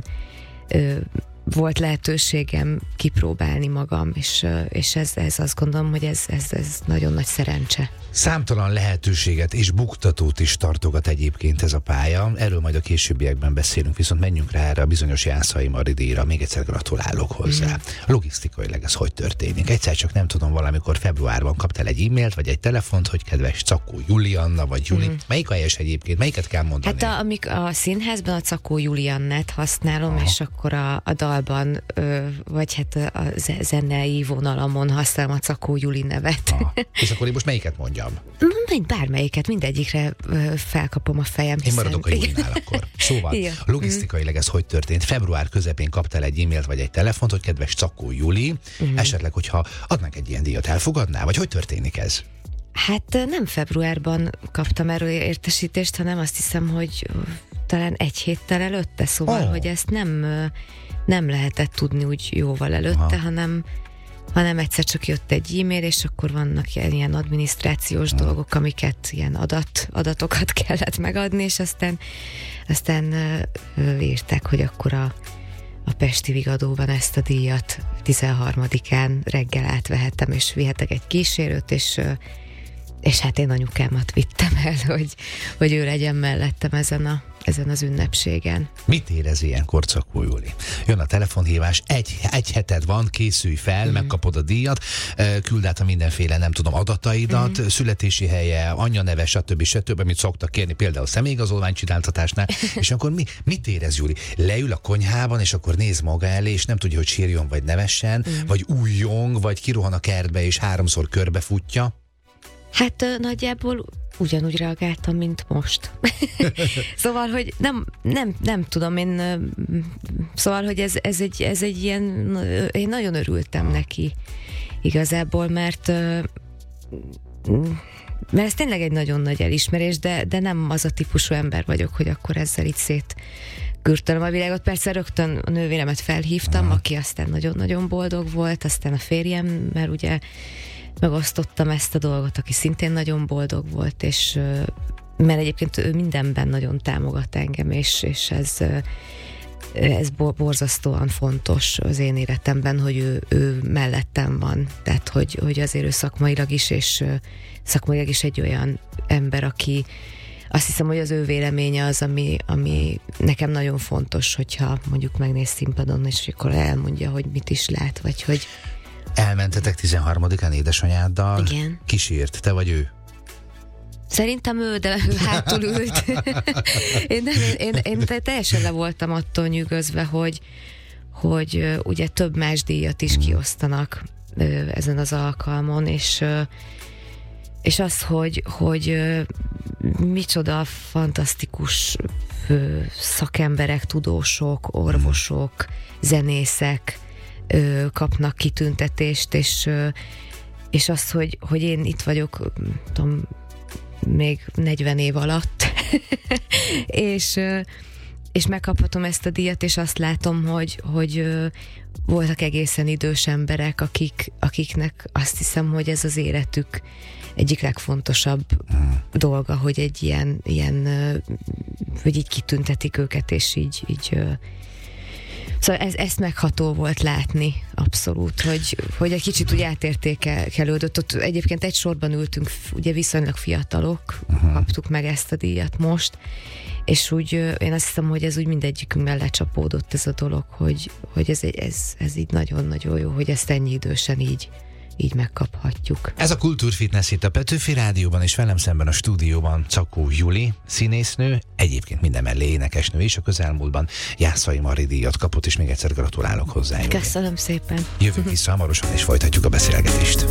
volt lehetőségem kipróbálni magam, és ez azt gondolom, hogy ez nagyon nagy szerencse. Számtalan lehetőséget és buktatót is tartogat egyébként ez a pálya. Erről majd a későbbiekben beszélünk, viszont menjünk rá erre a bizonyos Jászai Mari díjra. Még egyszer gratulálok hozzá. Logisztikailag ez hogy történik? Egyszer csak nem tudom, valamikor februárban kaptál egy e-mailt, vagy egy telefont, hogy kedves Czakó Julianna, vagy Juli. Melyik a helyes egyébként? Melyiket kell mondani? Hát a színházban a Czakó Juliannát használom, és akkor a dalban, vagy hát a zenei vonalamon használom a Czakó Juli nevet. És akkor én most melyiket mondjam? Bármelyiket, mindegyikre felkapom a fejem. Én maradok a Julinál akkor. Szóval, logisztikailag ez hogy történt? Február közepén kaptál egy e-mailt vagy egy telefont, hogy kedves Czakó Juli, esetleg, hogyha adnánk egy ilyen díjat, elfogadná? Vagy hogy történik ez? Hát nem februárban kaptam erről értesítést, hanem azt hiszem, hogy talán egy héttel előtte, szóval, hogy ezt nem lehetett tudni úgy jóval előtte, hanem egyszer csak jött egy e-mail, és akkor vannak ilyen adminisztrációs dolgok, amiket ilyen adatokat kellett megadni, és aztán írták, hogy akkor a Pesti Vigadóban ezt a díjat 13-án reggel átvehettem, és vihetek egy kísérőt, és hát én anyukámat vittem el, hogy ő legyen mellettem ezen az ünnepségen. Mit érez ilyenkor, Czakó Juli? Jön a telefonhívás, egy heted van, készülj fel, megkapod a díjat, küld át a mindenféle, nem tudom, adataidat, születési helye, anyja neve, stb., amit szoktak kérni, például személyigazolvány csináltatásnál, és akkor mit érez, Juli? Leül a konyhában, és akkor néz maga elé, és nem tudja, hogy sírjon, vagy nevessen, vagy újjong, vagy kirohan a kertbe, és 3-szor körbefutja? Hát nagyjából ugyanúgy reagáltam, mint most. Szóval, hogy nem tudom, szóval, hogy ez egy ilyen, én nagyon örültem neki igazából, mert ez tényleg egy nagyon nagy elismerés, de nem az a típusú ember vagyok, hogy akkor ezzel itt szétkürtölöm a világot. Persze rögtön a nővéremet felhívtam, aki aztán nagyon-nagyon boldog volt, aztán a férjem, mert ugye megosztottam ezt a dolgot, aki szintén nagyon boldog volt, és mert egyébként ő mindenben nagyon támogat engem, és ez borzasztóan fontos az én életemben, hogy ő mellettem van. Tehát, hogy azért ő szakmailag is, és szakmailag is egy olyan ember, aki azt hiszem, hogy az ő véleménye az, ami nekem nagyon fontos, hogyha mondjuk megnéz színpadon, és akkor elmondja, hogy mit is lát, vagy hogy elmentetek 13-án édesanyáddal? Igen. Kisírt, te vagy ő? Szerintem ő, de ő hátul ült. én teljesen le voltam attól nyűgözve, hogy ugye több más díjat is kiosztanak ezen az alkalmon, és az, hogy micsoda fantasztikus szakemberek, tudósok, orvosok, zenészek kapnak kitüntetést, és az, hogy én itt vagyok, tudom, még 40 év alatt, és megkaphatom ezt a díjat, és azt látom, hogy voltak egészen idős emberek, akiknek azt hiszem, hogy ez az életük egyik legfontosabb dolga, hogy egy ilyen hogy így kitüntetik őket, és így szóval ezt megható volt látni, abszolút, hogy egy kicsit úgy átértékelődött. Ott egyébként egy sorban ültünk, ugye viszonylag fiatalok, kaptuk meg ezt a díjat most, és úgy én azt hiszem, hogy ez úgy mindegyikünkben lecsapódott ez a dolog, hogy ez így nagyon-nagyon jó, hogy ezt ennyi idősen így megkaphatjuk. Ez a Kultúrfitness itt a Petőfi Rádióban, és velem szemben a stúdióban Czakó Juli, színésznő, egyébként mindemellé énekesnő is, a közelmúltban Jászai Mari díjat kapott, és még egyszer gratulálok hozzá. Juli. Köszönöm szépen. Jövünk vissza hamarosan, és folytatjuk a beszélgetést.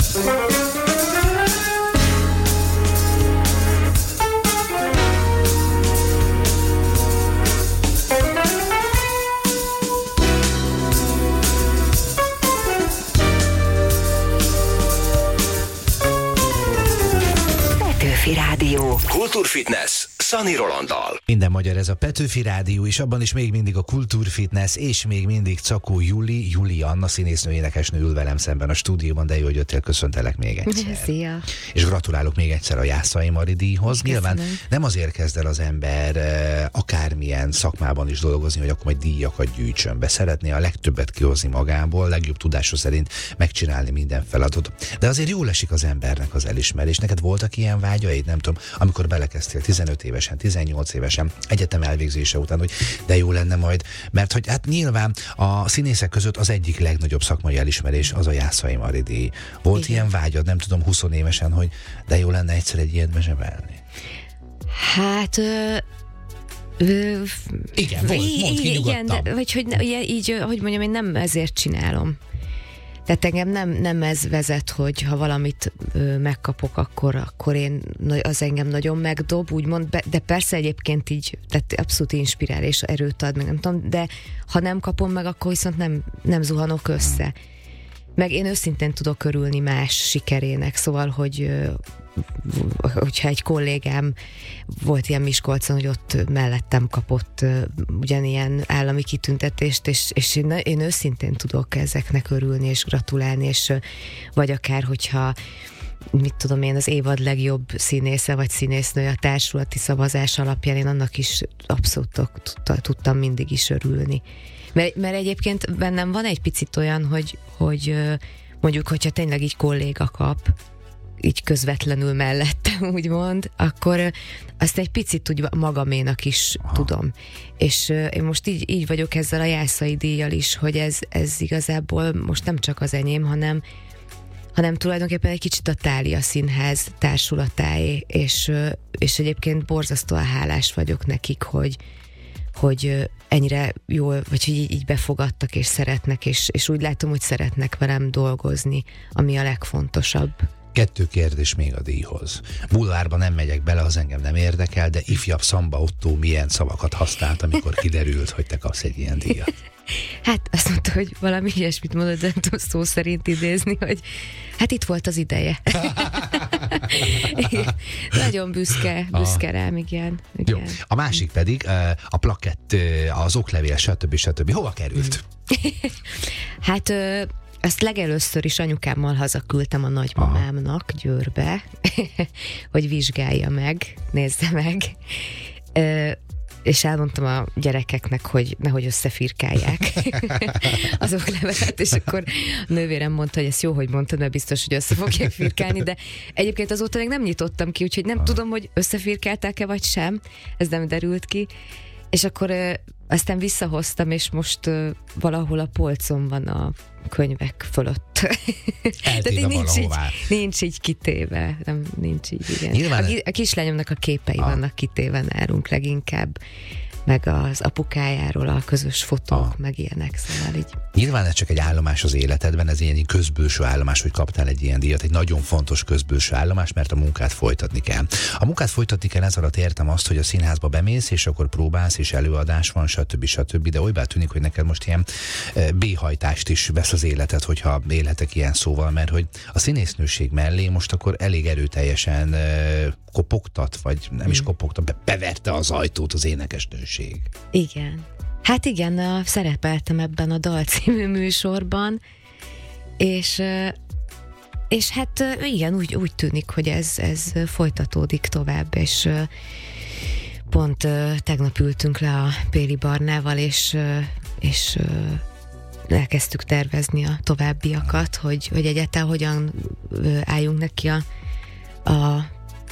Petőfi Rádió. Kultúrfitness Szani Rolanddal. Minden magyar, ez a Petőfi Rádió, és abban is még mindig a Kultúrfitness, és még mindig Cakó Juli Anna színésznő, énekesnő ül velem szemben a stúdióban, de jó, hogy jöttél, köszöntelek még egyszer. Szia! És gratulálok még egyszer a Jászai Mari díjhoz. Nyilván nem azért kezd el az ember akármilyen szakmában is dolgozni, hogy akkor majd díjakat gyűjtsön be. Szeretné a legtöbbet kihozni magából, legjobb tudása szerint megcsinálni minden feladatot. De azért jól esik az embernek az elismerés. Neked voltak ilyen vágyaid, nem tudom, amikor belekezdtél 15 évesen, 18 évesen, egyetem elvégzése után, hogy de jó lenne majd, mert hogy hát nyilván a színészek között az egyik legnagyobb szakmai elismerés az a Jászai Mari díj. Volt ilyen vágyad, nem tudom, 20 évesen, hogy de jó lenne egyszer egy ilyet bezsebelni? Hát... igen, volt, mondd ki nyugodtan. Igen, vagy hogy így, hogy mondjam, én nem ezért csinálom. Tehát engem nem ez vezet, hogy ha valamit megkapok, akkor az engem nagyon megdob, úgymond, de persze egyébként így, tehát abszolút inspirál és erőt ad, meg nem tudom, de ha nem kapom meg, akkor viszont nem zuhanok össze. Meg én őszintén tudok örülni más sikerének, szóval, hogyha egy kollégám volt ilyen Miskolcon, hogy ott mellettem kapott ugyanilyen állami kitüntetést, és én őszintén tudok ezeknek örülni és gratulálni, és vagy akár, hogyha mit tudom én, az évad legjobb színésze vagy színésznője a társulati szavazás alapján, én annak is abszolút tudtam mindig is örülni. Mert egyébként bennem van egy picit olyan, hogy mondjuk, hogyha tényleg így kolléga kap, így közvetlenül mellettem, úgymond, akkor azt egy picit úgy magaménak is tudom. És én most így vagyok ezzel a Jászai díjjal is, hogy ez igazából most nem csak az enyém, hanem tulajdonképpen egy kicsit a Thália Színház társulatáé, és egyébként borzasztóan hálás vagyok nekik, hogy ennyire jól, vagy hogy így befogadtak és szeretnek, és úgy látom, hogy szeretnek velem dolgozni, ami a legfontosabb. 2 kérdés még a díjhoz. Bulvárba nem megyek bele, az engem nem érdekel, de ifjabb Szamba Ottó milyen szavakat használt, amikor kiderült, hogy te kapsz egy ilyen díjat? Hát azt mondta, hogy valami ilyesmit mondod, de nem tudom szó szerint idézni, hogy hát itt volt az ideje. Nagyon büszke rám, igen. Jó. A másik pedig a plakett, az oklevél, stb. Hova került? Hát ezt legelőször is anyukámmal hazaküldtem a nagymamámnak Győrbe, hogy vizsgálja meg, nézze meg. És elmondtam a gyerekeknek, hogy nehogy összefirkálják az oklevelet, és akkor a nővérem mondta, hogy ezt jó, hogy mondtad, mert biztos, hogy össze fogják firkálni, de egyébként azóta még nem nyitottam ki, úgyhogy nem tudom, hogy összefirkálták-e vagy sem, ez nem derült ki. És akkor aztán visszahoztam, és most valahol a polcon van a könyvek fölött. Eltéve nincs így kitéve. Nincs így, igen. Nyilván... A kislányomnak a képei vannak kitéve nálunk leginkább, meg az apukájáról a közös fotók, meg ilyenek, szóval így. Nyilván ez csak egy állomás az életedben, ez ilyen közbülső állomás, hogy kaptál egy ilyen díjat, egy nagyon fontos közbülső állomás, mert a munkát folytatni kell. A munkát folytatni kell, ez alatt értem azt, hogy a színházba bemész, és akkor próbálsz, és előadás van, stb. De olybá tűnik, hogy neked most ilyen B-hajtást is vesz az életed, hogyha élhetek ilyen szóval, mert hogy a színésznőség mellé most akkor elég erőteljesen kopogtat, vagy nem is kopogtat, beverte az ajtót az énekesnőség. Igen. Hát igen, szerepeltem ebben a Dal című műsorban, és hát igen, úgy tűnik, hogy ez folytatódik tovább, és pont tegnap ültünk le a Péli Barnával, és elkezdtük tervezni a továbbiakat, hogy egyáltalán hogyan álljunk neki a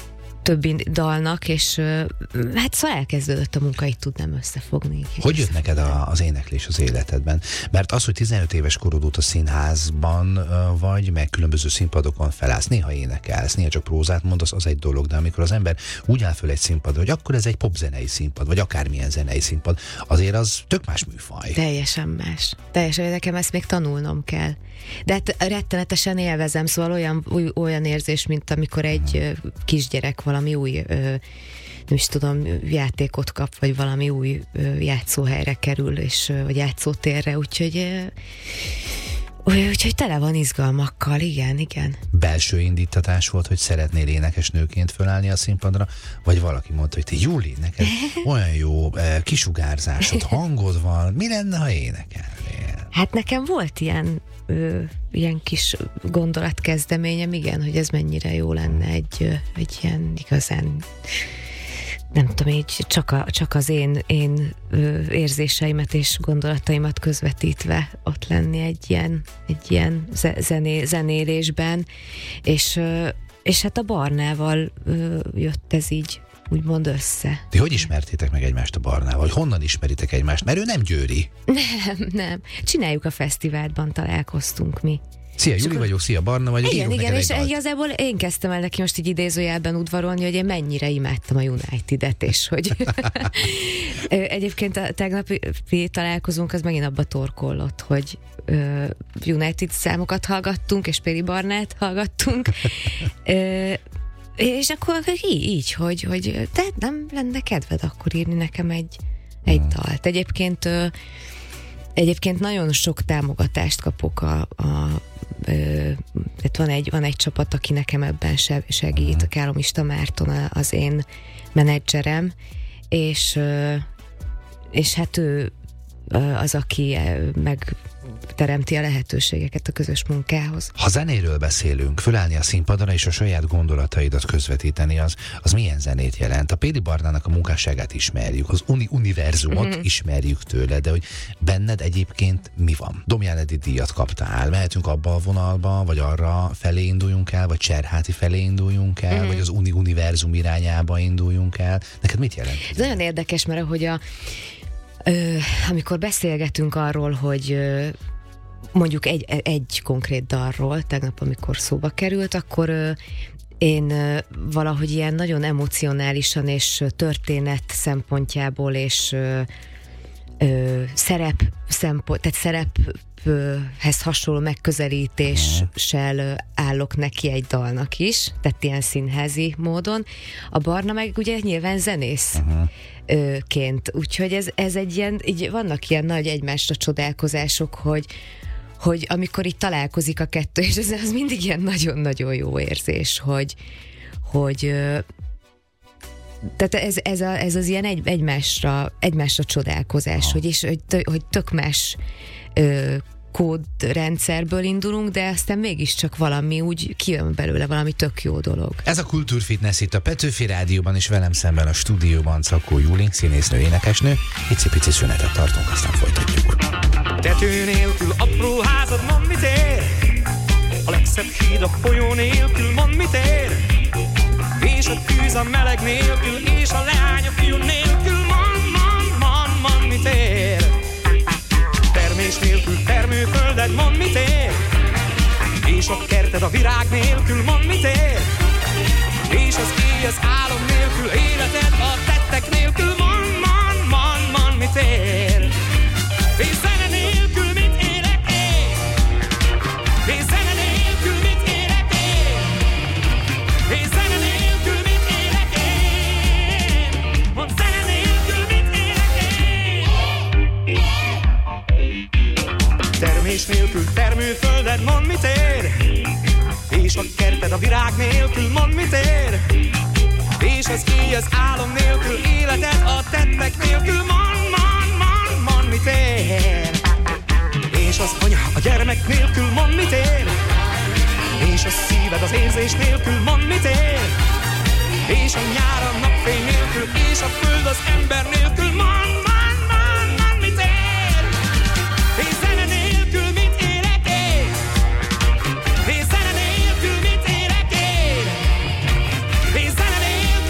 többi dalnak, és hát szóval elkezdődött a munka, így tudnám összefogni. Hogy jött neked az éneklés az életedben? Mert az, hogy 15 éves korod óta színházban vagy, meg különböző színpadokon felállsz, néha énekelsz, néha csak prózát mondasz, az egy dolog, de amikor az ember úgy áll föl egy színpadra, hogy akkor ez egy popzenei színpad, vagy akármilyen zenei színpad, azért az tök más műfaj. Teljesen más. Teljesen, nekem ezt még tanulnom kell. De hát rettenetesen élvezem, szóval olyan érzés, mint amikor egy kisgyerek valami új, nem is tudom, játékot kap, vagy valami új játszóhelyre kerül, vagy játszótérre, úgyhogy tele van izgalmakkal, igen. Belső indítatás volt, hogy szeretnél énekesnőként fölállni a színpadra, vagy valaki mondta, hogy te Júli, neked olyan jó kisugárzásod, hangod van, mi lenne, ha énekelnél? Hát nekem volt ilyen kis gondolatkezdeményem, igen, hogy ez mennyire jó lenne egy ilyen igazán, nem tudom, így csak az én érzéseimet és gondolataimat közvetítve ott lenni egy ilyen zenélésben, és hát a Barnával jött ez így úgymond össze. Ti hogy ismertétek meg egymást a Barnával? Vagy honnan ismeritek egymást? Mert ő nem győri. Nem. Csináljuk a fesztiválban, találkoztunk mi. Szia, Júli vagyok, szia, Barna vagyok. Igen, és igazából én kezdtem el neki most így idézőjelben udvarolni, hogy én mennyire imádtam a United-et, és hogy egyébként a tegnapi találkozunk, az megint abba torkollott, hogy United számokat hallgattunk, és Péri Barnát hallgattunk, és akkor így, hogy te nem lenne kedved akkor írni nekem egy dalt. Egyébként nagyon sok támogatást kapok van egy csapat, aki nekem ebben segít, a Kálomista Márton az én menedzserem, és hát ő az, aki megteremti a lehetőségeket a közös munkához. Ha zenéről beszélünk, fölállni a színpadra és a saját gondolataidat közvetíteni, az milyen zenét jelent? A Péli Barnának a munkásságát ismerjük, az univerzumot ismerjük tőle, de hogy benned egyébként mi van? Domján Edith díjat kaptál, mehetünk abba a vonalba, vagy arra felé induljunk el, vagy Cserháti felé induljunk el, vagy az univerzum irányába induljunk el. Neked mit jelent? Ez nagyon érdekes, mert ahogy amikor beszélgetünk arról, hogy mondjuk egy konkrét dalról, tegnap, amikor szóba került, akkor én valahogy ilyen nagyon emocionálisan és történet szempontjából és szerephez hasonló megközelítéssel állok neki egy dalnak is, tehát ilyen színházi módon. A Barna meg ugye nyilván zenész ként, úgyhogy ez egy ilyen, így vannak ilyen nagy egymásra csodálkozások, hogy amikor itt találkozik a kettő, és ez mindig ilyen nagyon-nagyon jó érzés, hogy tehát ez az ilyen egymásra csodálkozás, hogy tök más kódrendszerből indulunk, de aztán mégiscsak valami úgy kijön belőle, valami tök jó dolog. Ez a Kultúrfitness itt a Petőfi Rádióban, és velem szemben a stúdióban Czakó Júli, színésznő, énekesnő. Icipici szünetet tartunk, aztán folytatjuk. Tető nélkül apró házad, mond mit ér? A legszebb híd a folyó nélkül, mond mit ér? És a tűz a meleg nélkül, és a leány a fiú nélkül, mond mit ér? Termés nélkül termőfölded, mond mit ér? És a kerted a virág nélkül, mond mit ér? És az éj az álom nélkül, életed a tettek nélkül, mond mit ér? És zene nélkül mit élek én? És zene nélkül mit élek én? És zene nélkül mit élek én? Mond zene nélkül mit élek én? Termés nélkül termőfölded, mond mit ér? És a kerted a virág nélkül, mond mit ér? És az éj az álom nélkül, életed a tettek nélkül, mond mit ér? És az anya a gyermek nélkül, mond mit ér? És a szíved az érzés nélkül, mond mit ér? És a nyár a napfény nélkül, és a föld az ember nélkül, mond mit ér? És zene nélkül mit élek én? És zene nélkül mit élek én? És zene nélkül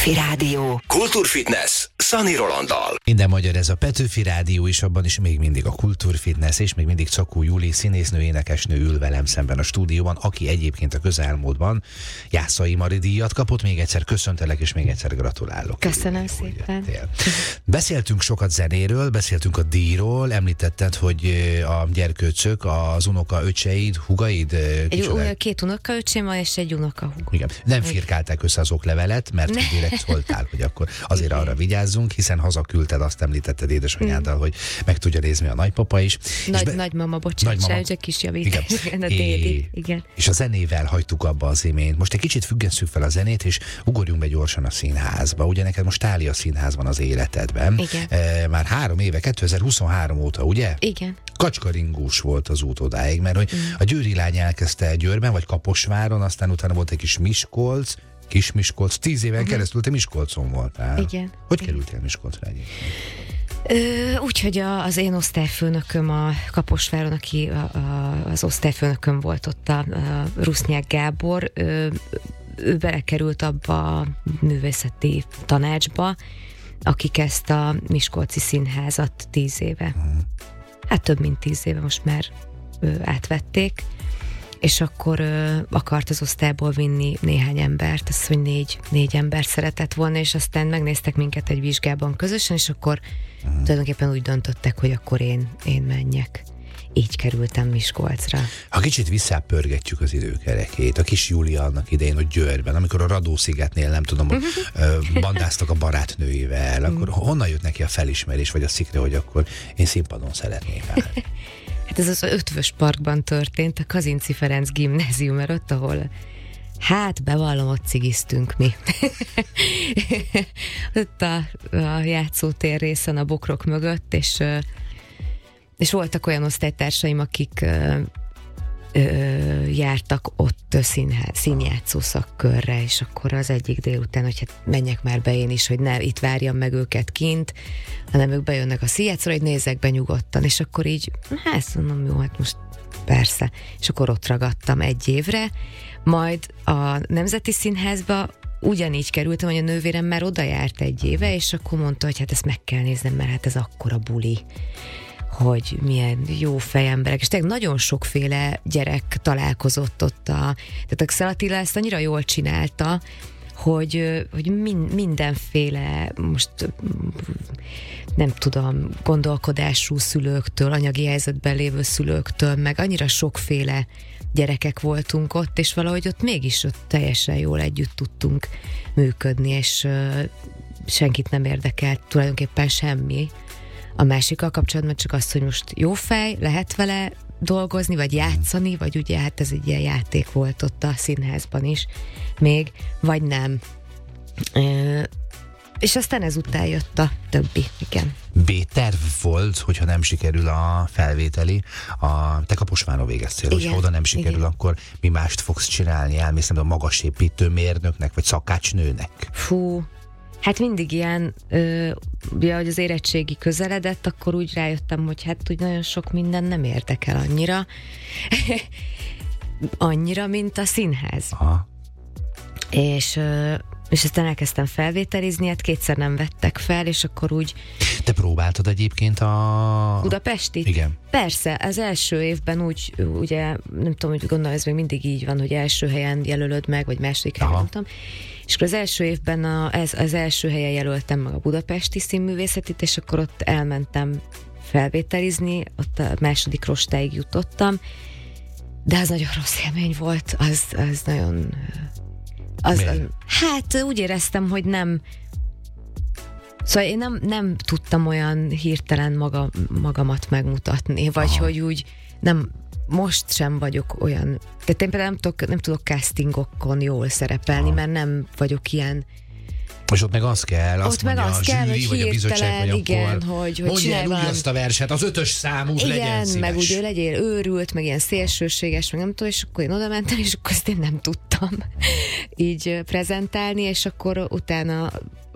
Petőfi Rádió. Kultúrfitness Szani Rolanddal. Minden magyar, ez a Petőfi Rádió is, abban is még mindig a Kultúrfitness, és még mindig Czakó Júli színésznő, énekesnő ül velem szemben a stúdióban, aki egyébként a közelmúltban Jászai Mari díjat kapott. Még egyszer köszöntelek, és még egyszer gratulálok. Köszönöm szépen. Beszéltünk sokat zenéről, beszéltünk a díjról, említetted, hogy a gyerkőcök, az unokaöcseid, húgaid? Két unokaöcsém van, és egy unokahúg. Igen. Nem firkálták össze az oklevelet, mert direkt szóltál, hogy akkor azért arra vigyázzunk, hiszen hazaküldted, azt említetted édesanyáddal, hogy meg tudja nézni a nagypapa is. Nagymama, bocsánat, csak kis javítás. Igen, a dédi. Igen. És a zenével hagytuk abba az imént. Most egy kicsit függesszük fel a zenét, és ugorjunk be gyorsan a színházba. Ugye neked most Thália Színház van az életedben. Igen. Már 3 éve, 2023 óta, ugye? Igen. Kacskaringós volt az út odáig, mert hogy a Győri lány elkezdte Győrben, vagy Kaposváron, aztán utána volt egy kis Miskolc, 10 éven keresztül te Miskolcon voltál. Igen. Hogy kerültél Miskolcra egyébként? Úgyhogy az én osztályfőnököm a Kaposváron, aki az osztályfőnököm volt ott, a Rusznyák Gábor, ő belekerült abba a művészeti tanácsba, akik ezt a Miskolci Színházat 10 éve. Hát több mint 10 éve most már átvették, és akkor akart az osztályból vinni néhány embert, azt, hogy négy ember szeretett volna, és aztán megnéztek minket egy vizsgában közösen, és akkor tulajdonképpen úgy döntöttek, hogy akkor én menjek. Így kerültem Miskolcra. Ha kicsit visszápörgetjük az időkerekét, a kis Júlia annak idején, hogy Győrben, amikor a Radó-szigetnél, nem tudom, bandáztak a barátnőivel, akkor honnan jött neki a felismerés, vagy a szikre, hogy akkor én színpadon szeretnék állni? Hát ez az Ötvös Parkban történt, a Kazinczy Ferenc gimnázium, mert ott, ahol bevallom, ott cigiztünk mi. Ott a játszótér részen a bokrok mögött, és voltak olyan osztálytársaim, akik jártak ott színjátszó szakkörre, és akkor az egyik délután, hogy hát menjek már be én is, hogy ne itt várjam meg őket kint, hanem ők bejönnek a színjátszóra, hogy nézzek be nyugodtan, és akkor így, mondom, jó, hát most persze. És akkor ott ragadtam 1 évre, majd a Nemzeti Színházba ugyanígy kerültem, hogy a nővérem már oda járt 1 éve, és akkor mondta, hogy hát ezt meg kell néznem, mert hát ez akkora buli, hogy milyen jó fejemberek, és tényleg nagyon sokféle gyerek találkozott ott. Tehát a Kszel Attila ezt annyira jól csinálta, hogy mindenféle, most nem tudom, gondolkodású szülőktől, anyagi helyzetben lévő szülőktől, meg annyira sokféle gyerekek voltunk ott, és valahogy ott mégis ott teljesen jól együtt tudtunk működni, és senkit nem érdekelt tulajdonképpen semmi a másikkal kapcsolatban, csak azt, hogy most jó fej, lehet vele dolgozni, vagy játszani, vagy ugye hát ez egy ilyen játék volt ott a színházban is még, vagy nem. És aztán ezután jött a többi, igen. B-terv volt, hogyha nem sikerül a felvételi, te Kaposváron végeztél, hogyha oda nem sikerül, akkor mi mást fogsz csinálni? Elmész a magasépítő mérnöknek, vagy szakácsnőnek? Fú, hát mindig ilyen, ugye, hogy az érettségi közeledett, akkor úgy rájöttem, hogy hát úgy nagyon sok minden nem érdekel annyira. Annyira, mint a színház. Aha. És aztán elkezdtem felvételizni, hát 2-szer nem vettek fel, és akkor úgy... Te próbáltad egyébként a... Budapestit? Igen. Persze, az első évben úgy, ugye, nem tudom, hogy gondolom, ez még mindig így van, hogy első helyen jelölöd meg, vagy második helyen, nem tudom. És akkor az első évben az első helyen jelöltem meg a budapesti színművészetit, és akkor ott elmentem felvételizni, ott a második rostáig jutottam, de az nagyon rossz élmény volt, az nagyon... Hát úgy éreztem, hogy nem... Szóval én nem tudtam olyan hirtelen magamat megmutatni, vagy hogy úgy nem... Most sem vagyok olyan... Tehát én például nem tudok castingokon jól szerepelni, mert nem vagyok ilyen... És ott meg az kell, azt mondja a zsűri, vagy a bizottság, hogy igen, akkor hogy mondjál úgy azt a verset, az 5-ös számú, legyen szíves. Meg úgy legyél őrült, meg ilyen szélsőséges, meg nem tudom, és akkor én oda mentem, és akkor azt én nem tudtam így prezentálni, és akkor utána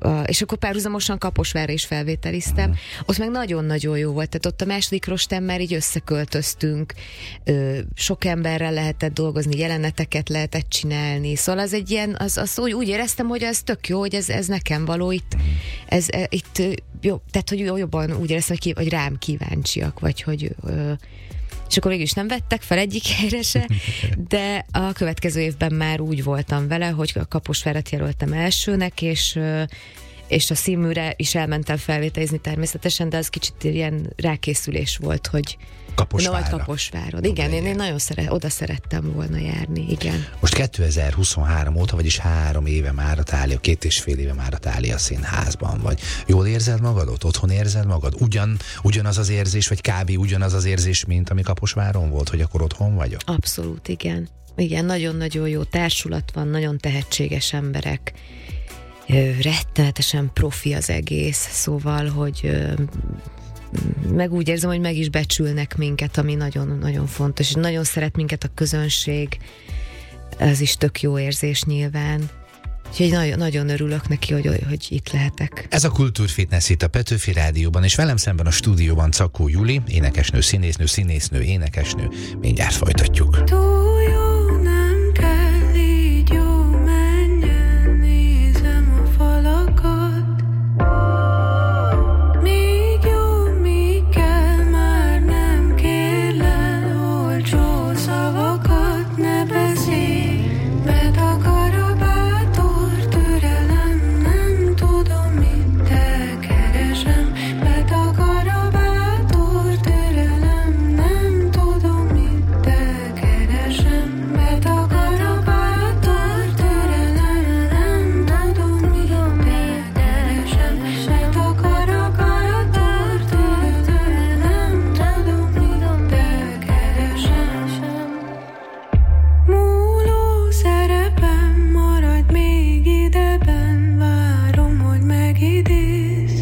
és akkor párhuzamosan Kaposvárra is felvételiztem. Ott meg nagyon-nagyon jó volt, tehát ott a második rostán már így összeköltöztünk, sok emberrel lehetett dolgozni, jeleneteket lehetett csinálni, szóval az egy ilyen, az úgy éreztem, hogy ez tök jó, hogy ez nekem való itt, itt jó, tehát hogy jobban úgy éreztem, hogy rám kíváncsiak, vagy hogy és akkor végül is nem vettek fel egyik helyre se, de a következő évben már úgy voltam vele, hogy a Kaposvárat jelöltem elsőnek, és a színműre is elmentem felvételizni természetesen, de az kicsit ilyen rákészülés volt, hogy Kaposváron. Igen, én nagyon oda szerettem volna járni, igen. Most 2023 óta, vagyis 3 éve már a Thália, 2,5 éve már a Thália Színházban vagy. Jól érzed magad ott? Otthon érzed magad? Ugyanaz az érzés, vagy kb. Ugyanaz az érzés, mint ami Kaposváron volt, hogy akkor otthon vagyok? Abszolút, igen. Igen, nagyon-nagyon jó társulat van, nagyon tehetséges emberek. Rettenetesen profi az egész, szóval, hogy meg úgy érzem, hogy meg is becsülnek minket, ami nagyon-nagyon fontos, és nagyon szeret minket a közönség, ez is tök jó érzés nyilván. Úgyhogy nagyon örülök neki, hogy itt lehetek. Ez a Kultúrfitness itt a Petőfi Rádióban, és velem szemben a stúdióban Czakó Juli, énekesnő, színésznő, énekesnő. Mindjárt folytatjuk. Túl jó, nem kell így jó, menjen, nézem a falakat. Még jó, még kell, már nem kérlek olcsó szavakat, ne beszélj, betakar a bátor türelem, nem tudom, mit te keresem, betakar a bátor türelem, nem tudom, mit te keresem, betakar a bátor türelem, nem tudom, mit te keresem, betakar a bátor türelem, nem tudom, mit te keresem. Múló szerepem, maradj még ideben, várom, hogy megidézz.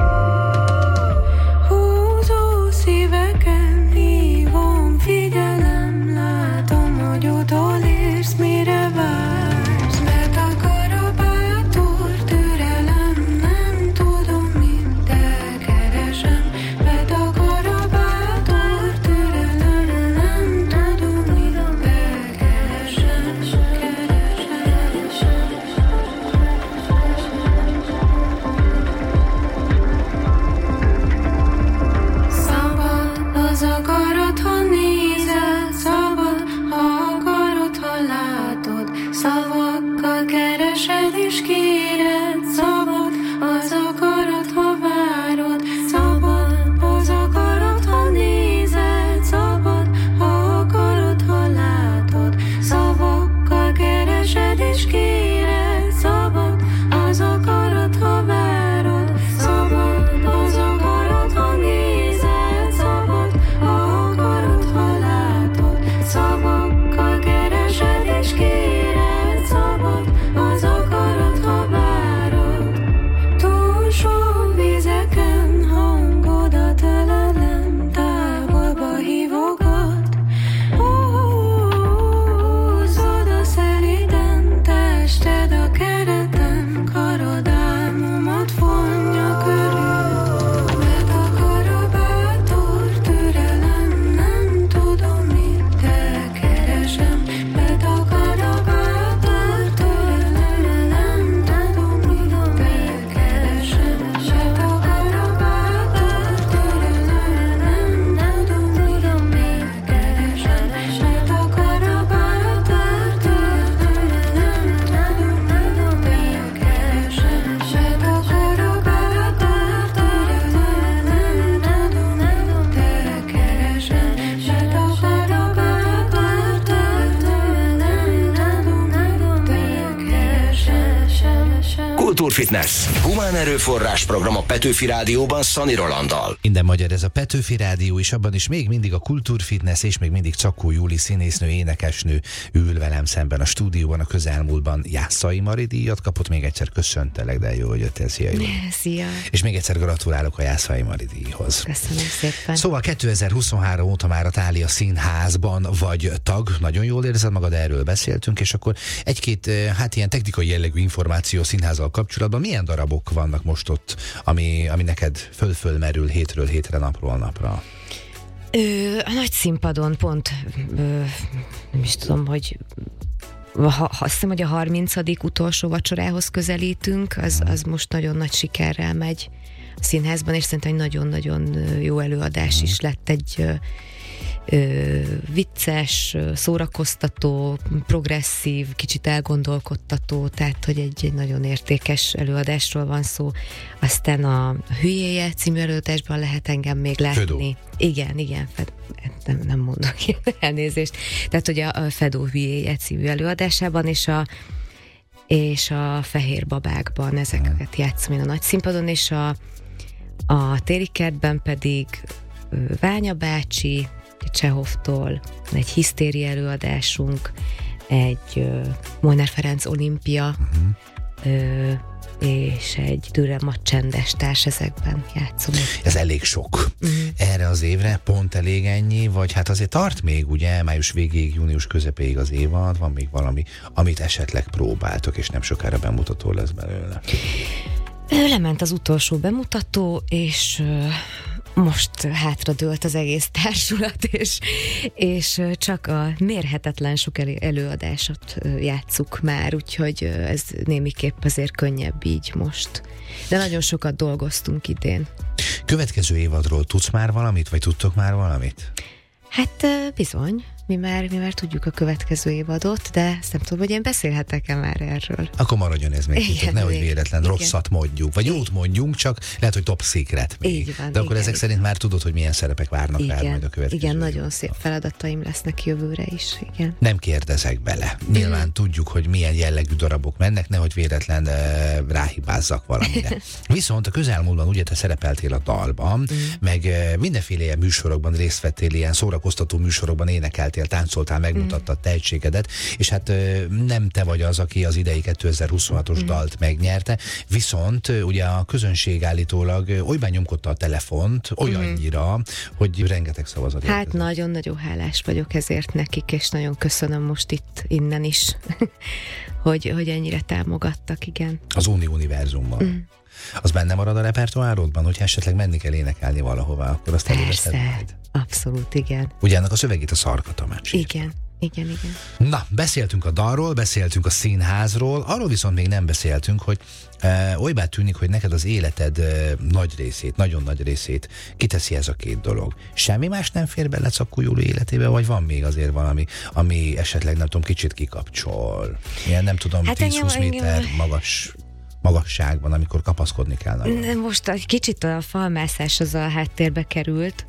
Húzó szíveken hívom, figyelem, látom, hogy utolérsz, mire vársz. Betakar a bátor türelem, nem tudom, mit te keresem. Betakar a bátor türelem, nem tudom, mit te keresem. Szabad az akarat, ha nézed, szabad, ha akarod, ha látod, szavakkal keresed és kéred, szabad az akarat, ha várod, szabad az akarat, ha nézed, szabad, ha akarod, ha látod, szavakkal keresed és kéred, szabad az akarat, ha várod, szabad az akarat, ha nézed, szabad, ha akarod, ha látod, szavakkal keresed és kéred, szabad az akarat, ha várod. Túlsó vizeken hangodat ölelem, távolba hívogat. Húzod a szeliden tested a keretem, karod álmomat vonja körül. Betakar a bátor türelem, nem tudom, mit te keresem. Betakar a bátor türelem, nem tudom, mit te keresem. Betakar a bátor türelem, nem tudom, mit keresem. Betakar a bátor türelem, nem tudom, mit keresem. Betakar a bátor türelem, nem tudom, mit keresem. Betakar a bátor türelem, nem tudom, mit keresem. Kultúrfitness. Humán erőforrás program a Petőfi Rádióban Szani Rolanddal. Minden magyar, ez a Petőfi Rádió, és abban is még mindig a Kultúrfitness, és még mindig Czakó Juli, színésznő, énekesnő ül velem szemben a stúdióban. A közelmúltban Jászai Mari díjat kapott, még egyszer köszöntelek, de jó, hogy jöttél. Szia, Juli. Szia! És még egyszer gratulálok a Jászai Mari díjhoz. Köszönöm szépen. Szóval 2023 óta már a Thália Színházban vagy tag, nagyon jól érzed magad, erről beszéltünk, és akkor egy-két, hát ilyen technikai jellegű információ a színházzal kapcsolatban. kapcsolatban. Milyen darabok vannak most ott, ami neked fölmerül hétről hétre, napról napra? A nagy színpadon pont, nem is tudom, hogy azt hiszem, hogy a 30. utolsó vacsorához közelítünk, az most nagyon nagy sikerrel megy a színházban, és szerintem egy nagyon-nagyon jó előadás is lett, egy vicces, szórakoztató, progresszív, kicsit elgondolkodtató, tehát hogy egy nagyon értékes előadásról van szó. Aztán a Hülyéje című előadásban lehet engem még látni. Fedó. Igen, nem mondok ilyen elnézést. Tehát, hogy a Fedó Hülyéje című előadásában és a Fehér babákban ezeket játszom én a nagy színpadon, és a Téli kertben pedig Ványa bácsi, Csehovtól, egy hisztéria előadásunk, egy Molnár Ferenc Olimpia, és egy Dürrenmatt csendes társ, ezekben játszom. Ez elég sok. Erre az évre pont elég ennyi, vagy hát azért tart még, ugye, május végéig, június közepéig az évad, van még valami, amit esetleg próbáltok, és nem sokára bemutató lesz belőle. Lement az utolsó bemutató, és most hátradőlt az egész társulat, és csak a mérhetetlen sok előadásot játsszuk már, úgyhogy ez némiképp azért könnyebb így most. De nagyon sokat dolgoztunk idén. Következő évadról tudsz már valamit, vagy tudtok már valamit? Hát bizony. Mi már tudjuk a következő évadot, de ezt nem tudom, hogy én beszélhetek-e már erről. Akkor maradjon ez még titok, nehogy véletlen igen. rosszat mondjuk, vagy jót mondjuk, csak lehet, hogy top secret még. Így van, de akkor igen. ezek szerint már tudod, hogy milyen szerepek várnak rád majd a következő Igen, évadban. nagyon szép feladataim lesznek jövőre is, igen. Nem kérdezek bele. Nyilván tudjuk, hogy milyen jellegű darabok mennek, nehogy véletlen ráhibázzak valamire. Viszont a közelmúltban ugye te szerepeltél a dalban, meg mindenféle ilyen műsorokban részt vettél, ilyen szórakoztató műsorokban énekeltél, táncoltál, megmutattad tehetségedet, és hát nem te vagy az, aki az idei 2026-os dalt megnyerte, viszont ugye a közönség állítólag olybán nyomkodta a telefont, olyannyira, hogy rengeteg szavazat Hát érkezett. nagyon-nagyon hálás vagyok ezért nekik, és nagyon köszönöm most itt innen is, hogy ennyire támogattak, igen. Az univerzumban. Az benne marad a repertoárodban, hogyha esetleg menni kell énekelni valahová, akkor azt előveszed majd. Abszolút, igen. Ugye ennek a szövegét a Szarka Tamás írta. Igen. Na, beszéltünk a dalról, beszéltünk a színházról, arról viszont még nem beszéltünk, hogy olybá tűnik, hogy neked az életed nagy részét, nagyon nagy részét kiteszi ez a két dolog. Semmi más nem fér bele Czakó Júli életébe, vagy van még azért valami, ami esetleg nem tudom, kicsit kikapcsol? Ilyen nem tudom, Hát 10-20 méter magasságban, amikor kapaszkodni kell nagyon. Most egy kicsit a falmászás az a háttérbe került.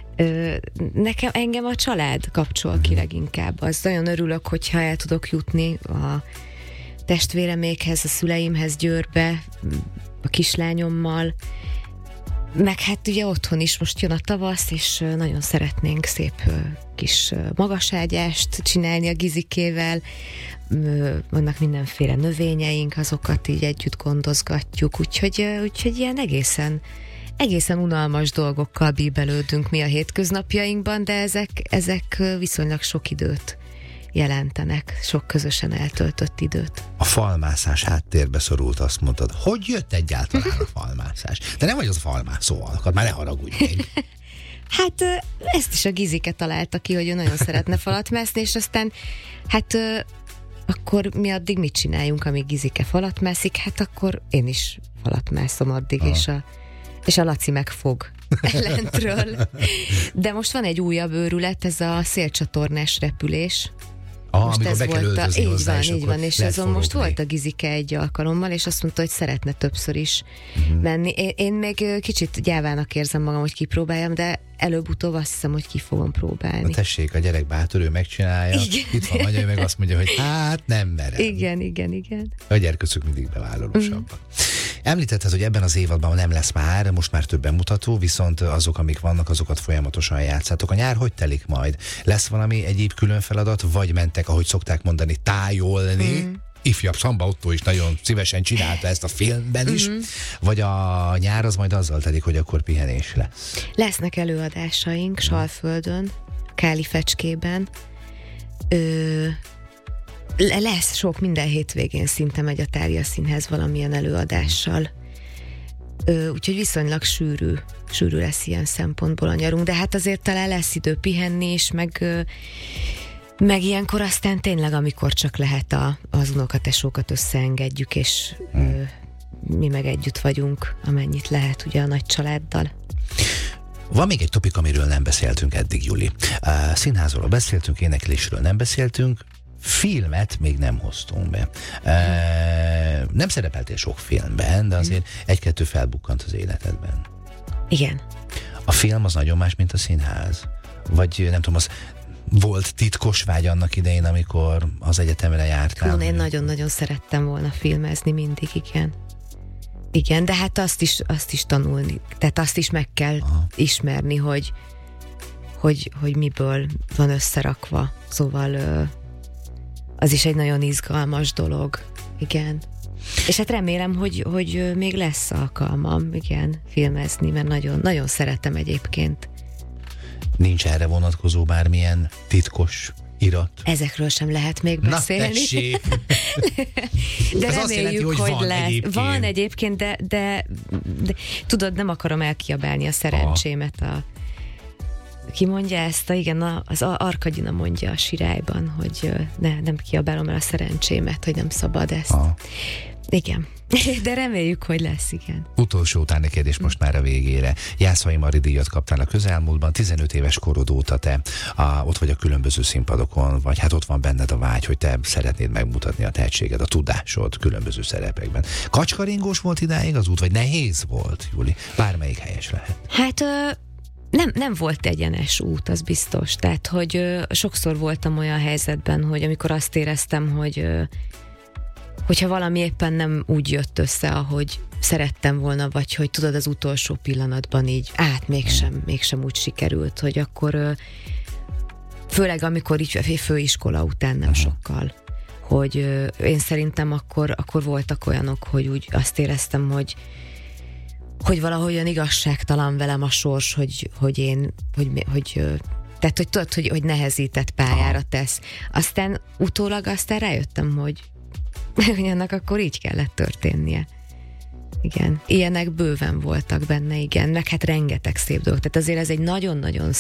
Engem a család kapcsol ki leginkább. Az nagyon örülök, hogyha el tudok jutni a testvéremékhez, a szüleimhez Győrbe, a kislányommal, meg hát ugye otthon is most jön a tavasz, és nagyon szeretnénk szép kis magaságyást csinálni a Gizikével. Vannak mindenféle növényeink, azokat így együtt gondozgatjuk, úgyhogy ilyen egészen unalmas dolgokkal bíbelődünk mi a hétköznapjainkban, de ezek viszonylag sok időt jelentenek, sok közösen eltöltött időt. A falmászás háttérbe szorult, azt mondtad. Hogy jött egyáltalán a falmászás? Te nem vagy az a falmászó alkat, már ne haragudj meg. Hát ezt is a Gizike találta ki, hogy ő nagyon szeretne falat mászni, és aztán hát akkor mi addig mit csináljunk, amíg Gizike falat mászik? Hát akkor én is falat mászom addig, és a Laci megfog lentről. De most van egy újabb őrület, ez a szélcsatornás repülés. Most amikor be kell öltözni hozzá, így van, és azon most volt a Gizike egy alkalommal, és azt mondta, hogy szeretne többször is menni. Én még kicsit gyávának érzem magam, hogy kipróbáljam, de előbb-utóbb azt hiszem, hogy ki fogom próbálni. Na tessék, a gyerek bátor, ő megcsinálja. Igen. Itt van anya, meg azt mondja, hogy hát nem merem. Igen. A gyerköcök mindig bevállalósabbak. Említetted, hogy ebben az évadban nem lesz már, most már több bemutató, viszont azok, amik vannak, azokat folyamatosan játszátok. A nyár hogy telik majd? Lesz valami egyéb külön feladat, vagy mentek, ahogy szokták mondani, tájolni? Ifjabb Szamba Ottó is nagyon szívesen csinálta ezt a filmben is. Vagy a nyár az majd azzal telik, hogy akkor pihenés lesz? Lesznek előadásaink Salföldön, Káli Fecskében. Lesz sok, minden hétvégén szinte megy a Thália Színház valamilyen előadással. Úgyhogy viszonylag sűrű lesz ilyen szempontból a nyarunk, de hát azért talán lesz idő pihenni is, meg ilyenkor aztán tényleg, amikor csak lehet az unokatesókat összeengedjük, és mi meg együtt vagyunk, amennyit lehet ugye a nagy családdal. Van még egy topik, amiről nem beszéltünk eddig, Juli. Színházról beszéltünk, éneklésről nem beszéltünk, filmet még nem hoztunk be. Nem szerepeltél sok filmben, de azért egy-kettő felbukkant az életedben. Igen. A film az nagyon más, mint a színház? Vagy nem tudom, az volt titkos vágy annak idején, amikor az egyetemre jártál? Én nagyon-nagyon szerettem volna filmezni mindig, igen. Igen, de hát azt is tanulni, tehát azt is meg kell ismerni, hogy miből van összerakva. Szóval az is egy nagyon izgalmas dolog, igen. És hát remélem, hogy még lesz alkalmam, igen, filmezni, mert nagyon, nagyon szeretem egyébként. Nincs erre vonatkozó bármilyen titkos irat? Ezekről sem lehet még beszélni. Na tessék! De ez reméljük, jelenti, hogy lesz. Egyébként. Van egyébként, de tudod, nem akarom elkiabálni a szerencsémet. Ki mondja ezt? Igen, az Arkadina mondja a Sirályban, hogy nem kiabálom el a szerencsémet, hogy nem szabad ezt. Igen. De reméljük, hogy lesz, igen. Utolsó utáni kérdés most már a végére. Jászai Mari díjat kaptál a közelmúltban, 15 éves korod óta te ott vagy a különböző színpadokon, vagy hát ott van benned a vágy, hogy te szeretnéd megmutatni a tehetséged, a tudásod különböző szerepekben. Kacskaringós volt idáig az út, vagy nehéz volt, Juli? Bármelyik helyes lehet. Hát nem volt egyenes út, az biztos. Tehát, hogy sokszor voltam olyan helyzetben, hogy amikor azt éreztem, hogyha valami éppen nem úgy jött össze, ahogy szerettem volna, vagy hogy tudod, az utolsó pillanatban így, mégsem úgy sikerült, hogy akkor főleg amikor így főiskola után nem sokkal, hogy én szerintem akkor voltak olyanok, hogy úgy azt éreztem, hogy valahogyan igazságtalan velem a sors, tehát, hogy tudod, hogy nehezített pályára tesz. Aztán utólag rájöttem, hogy annak akkor így kellett történnie. Igen. Ilyenek bőven voltak benne, igen. Meg hát rengeteg szép dolog. Tehát azért ez egy nagyon-nagyon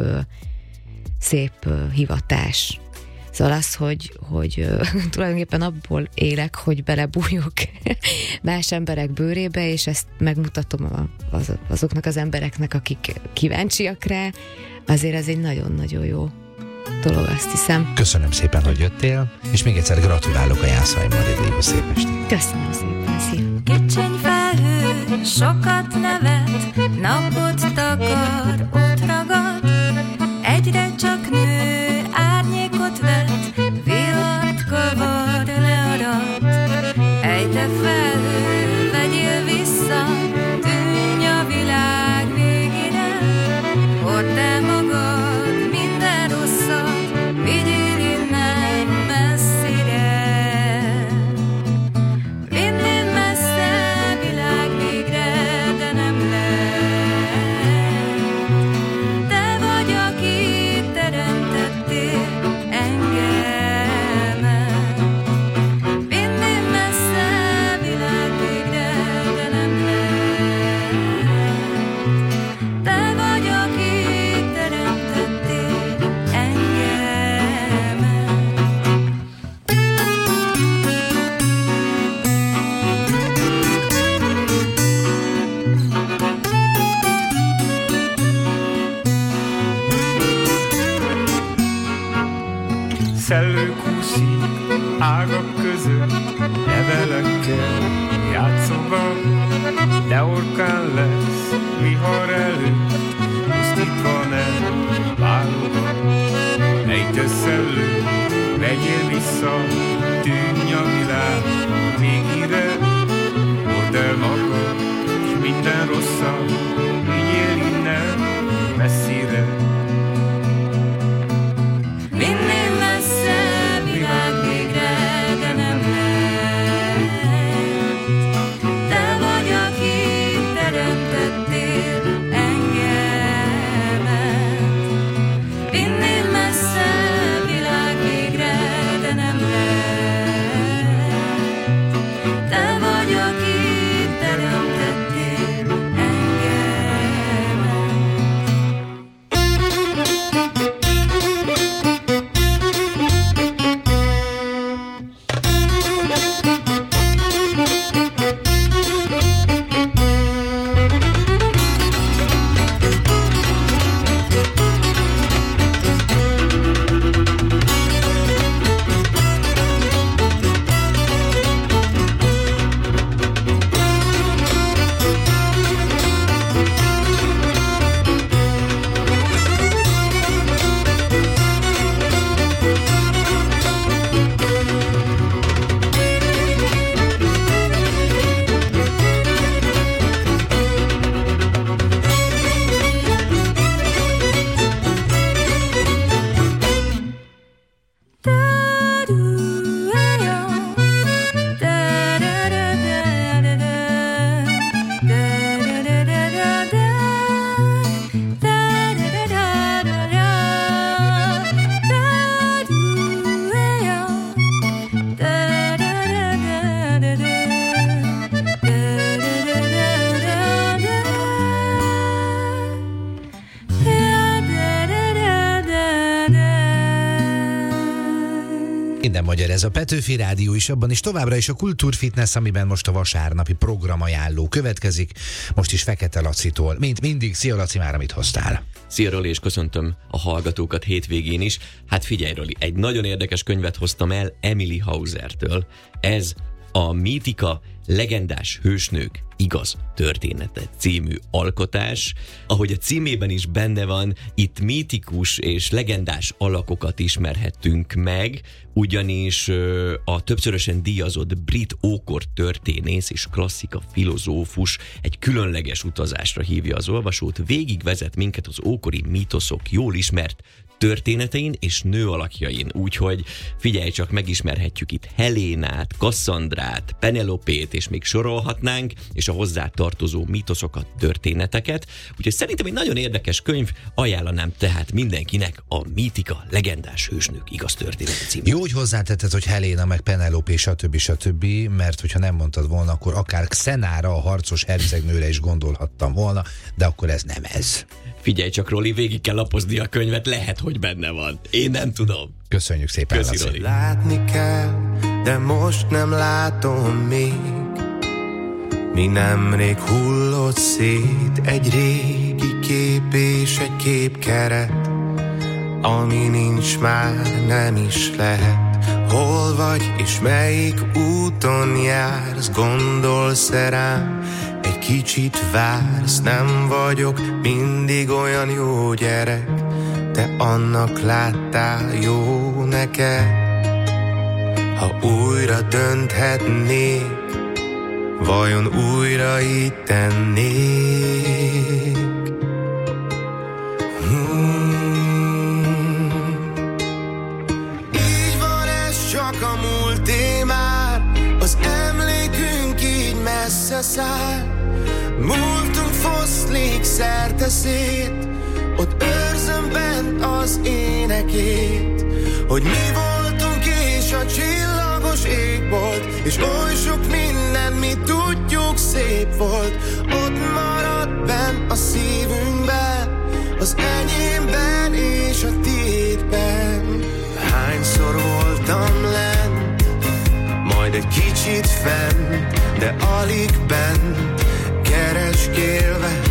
szép hivatás. Szóval az, hogy tulajdonképpen abból élek, hogy belebújok más emberek bőrébe, és ezt megmutatom azoknak az embereknek, akik kíváncsiak rá, azért ez egy nagyon-nagyon jó dolog, azt hiszem. Köszönöm szépen, hogy jöttél, és még egyszer gratulálok a Jászai Mari díjhoz. Szép estét! Köszönöm szépen, szép! Kicsiny felhő sokat nevet, napot takar, ott ragad, egyre csak nő, árnyékot vet, vihart kavar, learat. Ejte felhő, vegyél vissza, tűnj a világ végére, hord el magad, minden rosszat, vigyél innen messzire. Vinnél messze világ végre, de nem lehet. Te vagy, aki teremtettél engemet. Vinnél messze világ végre, de nem lehet. Te vagy, aki teremtettél engemet. Szellők úszik ágak között, levelekkel játszogat, de orkán lesz vihar előtt, pusztítva nem válogat. Ejtő szellő, vegyél vissza, tűnj a világ végére, hord el magad, s minden rosszat, vigyél innen messzire. Vinnél messze világ végre, de nem lehet. Te vagy, aki teremtettél engemet. Vinnél messze világ végre, de nem lehet. Magyar, ez a Petőfi Rádió is, abban is továbbra is a Kultúrfitness, amiben most a vasárnapi programajánló következik. Most is Fekete Lacitól, mint mindig. Szia Laci, már amit hoztál. Szia Roli, és köszöntöm a hallgatókat hétvégén is. Hát figyelj Roli, egy nagyon érdekes könyvet hoztam el Emily Hausertől. Ez a Mítika, legendás hősnők igaz története című alkotás. Ahogy a címében is benne van, itt mítikus és legendás alakokat ismerhettünk meg, ugyanis a többszörösen díjazott brit ókor történész és klasszika filozófus egy különleges utazásra hívja az olvasót, végigvezet minket az ókori mítoszok jól ismert történetein és nő alakjain, úgyhogy figyelj csak, megismerhetjük itt Helénát, Kasszandrát, Penelopét, és még sorolhatnánk, és a hozzá tartozó mítoszokat, történeteket, úgyhogy szerintem egy nagyon érdekes könyv, ajánlanám tehát mindenkinek a Mítika, legendás hősnők igaz története című. Jó, hogy hozzátetted, hogy Heléna, meg Penelopé, stb., mert hogyha nem mondtad volna, akkor akár Xenára, a harcos hercegnőre is gondolhattam volna, de akkor ez nem ez. Figyelj csak, Roli, végig kell lapozni a könyvet, lehet, hogy benne van. Én nem tudom. Köszönjük szépen, Köszi, Laci. Roli. Látni kell, de most nem látom még. Mi nemrég hullott szét egy régi kép és egy képkeret, ami nincs már, nem is lehet. Hol vagy és melyik úton jársz, gondolsz-e rám? Egy kicsit vársz, nem vagyok mindig olyan jó gyerek, te annak láttál jó neked. Ha újra dönthetnék, vajon újra így tennék? Így van, ez csak a múlté már, az emlékünk így messze száll. Múltunk foszlik szerte szét, ott őrzöm bent az énekét, hogy mi voltunk és a csillagos égbolt, és oly sok minden, mi tudjuk, szép volt. Ott maradt benn a szívünkben, az enyémben és a tiédben. Hányszor voltam lent, majd egy kicsit fenn, de alig bent, kereskélve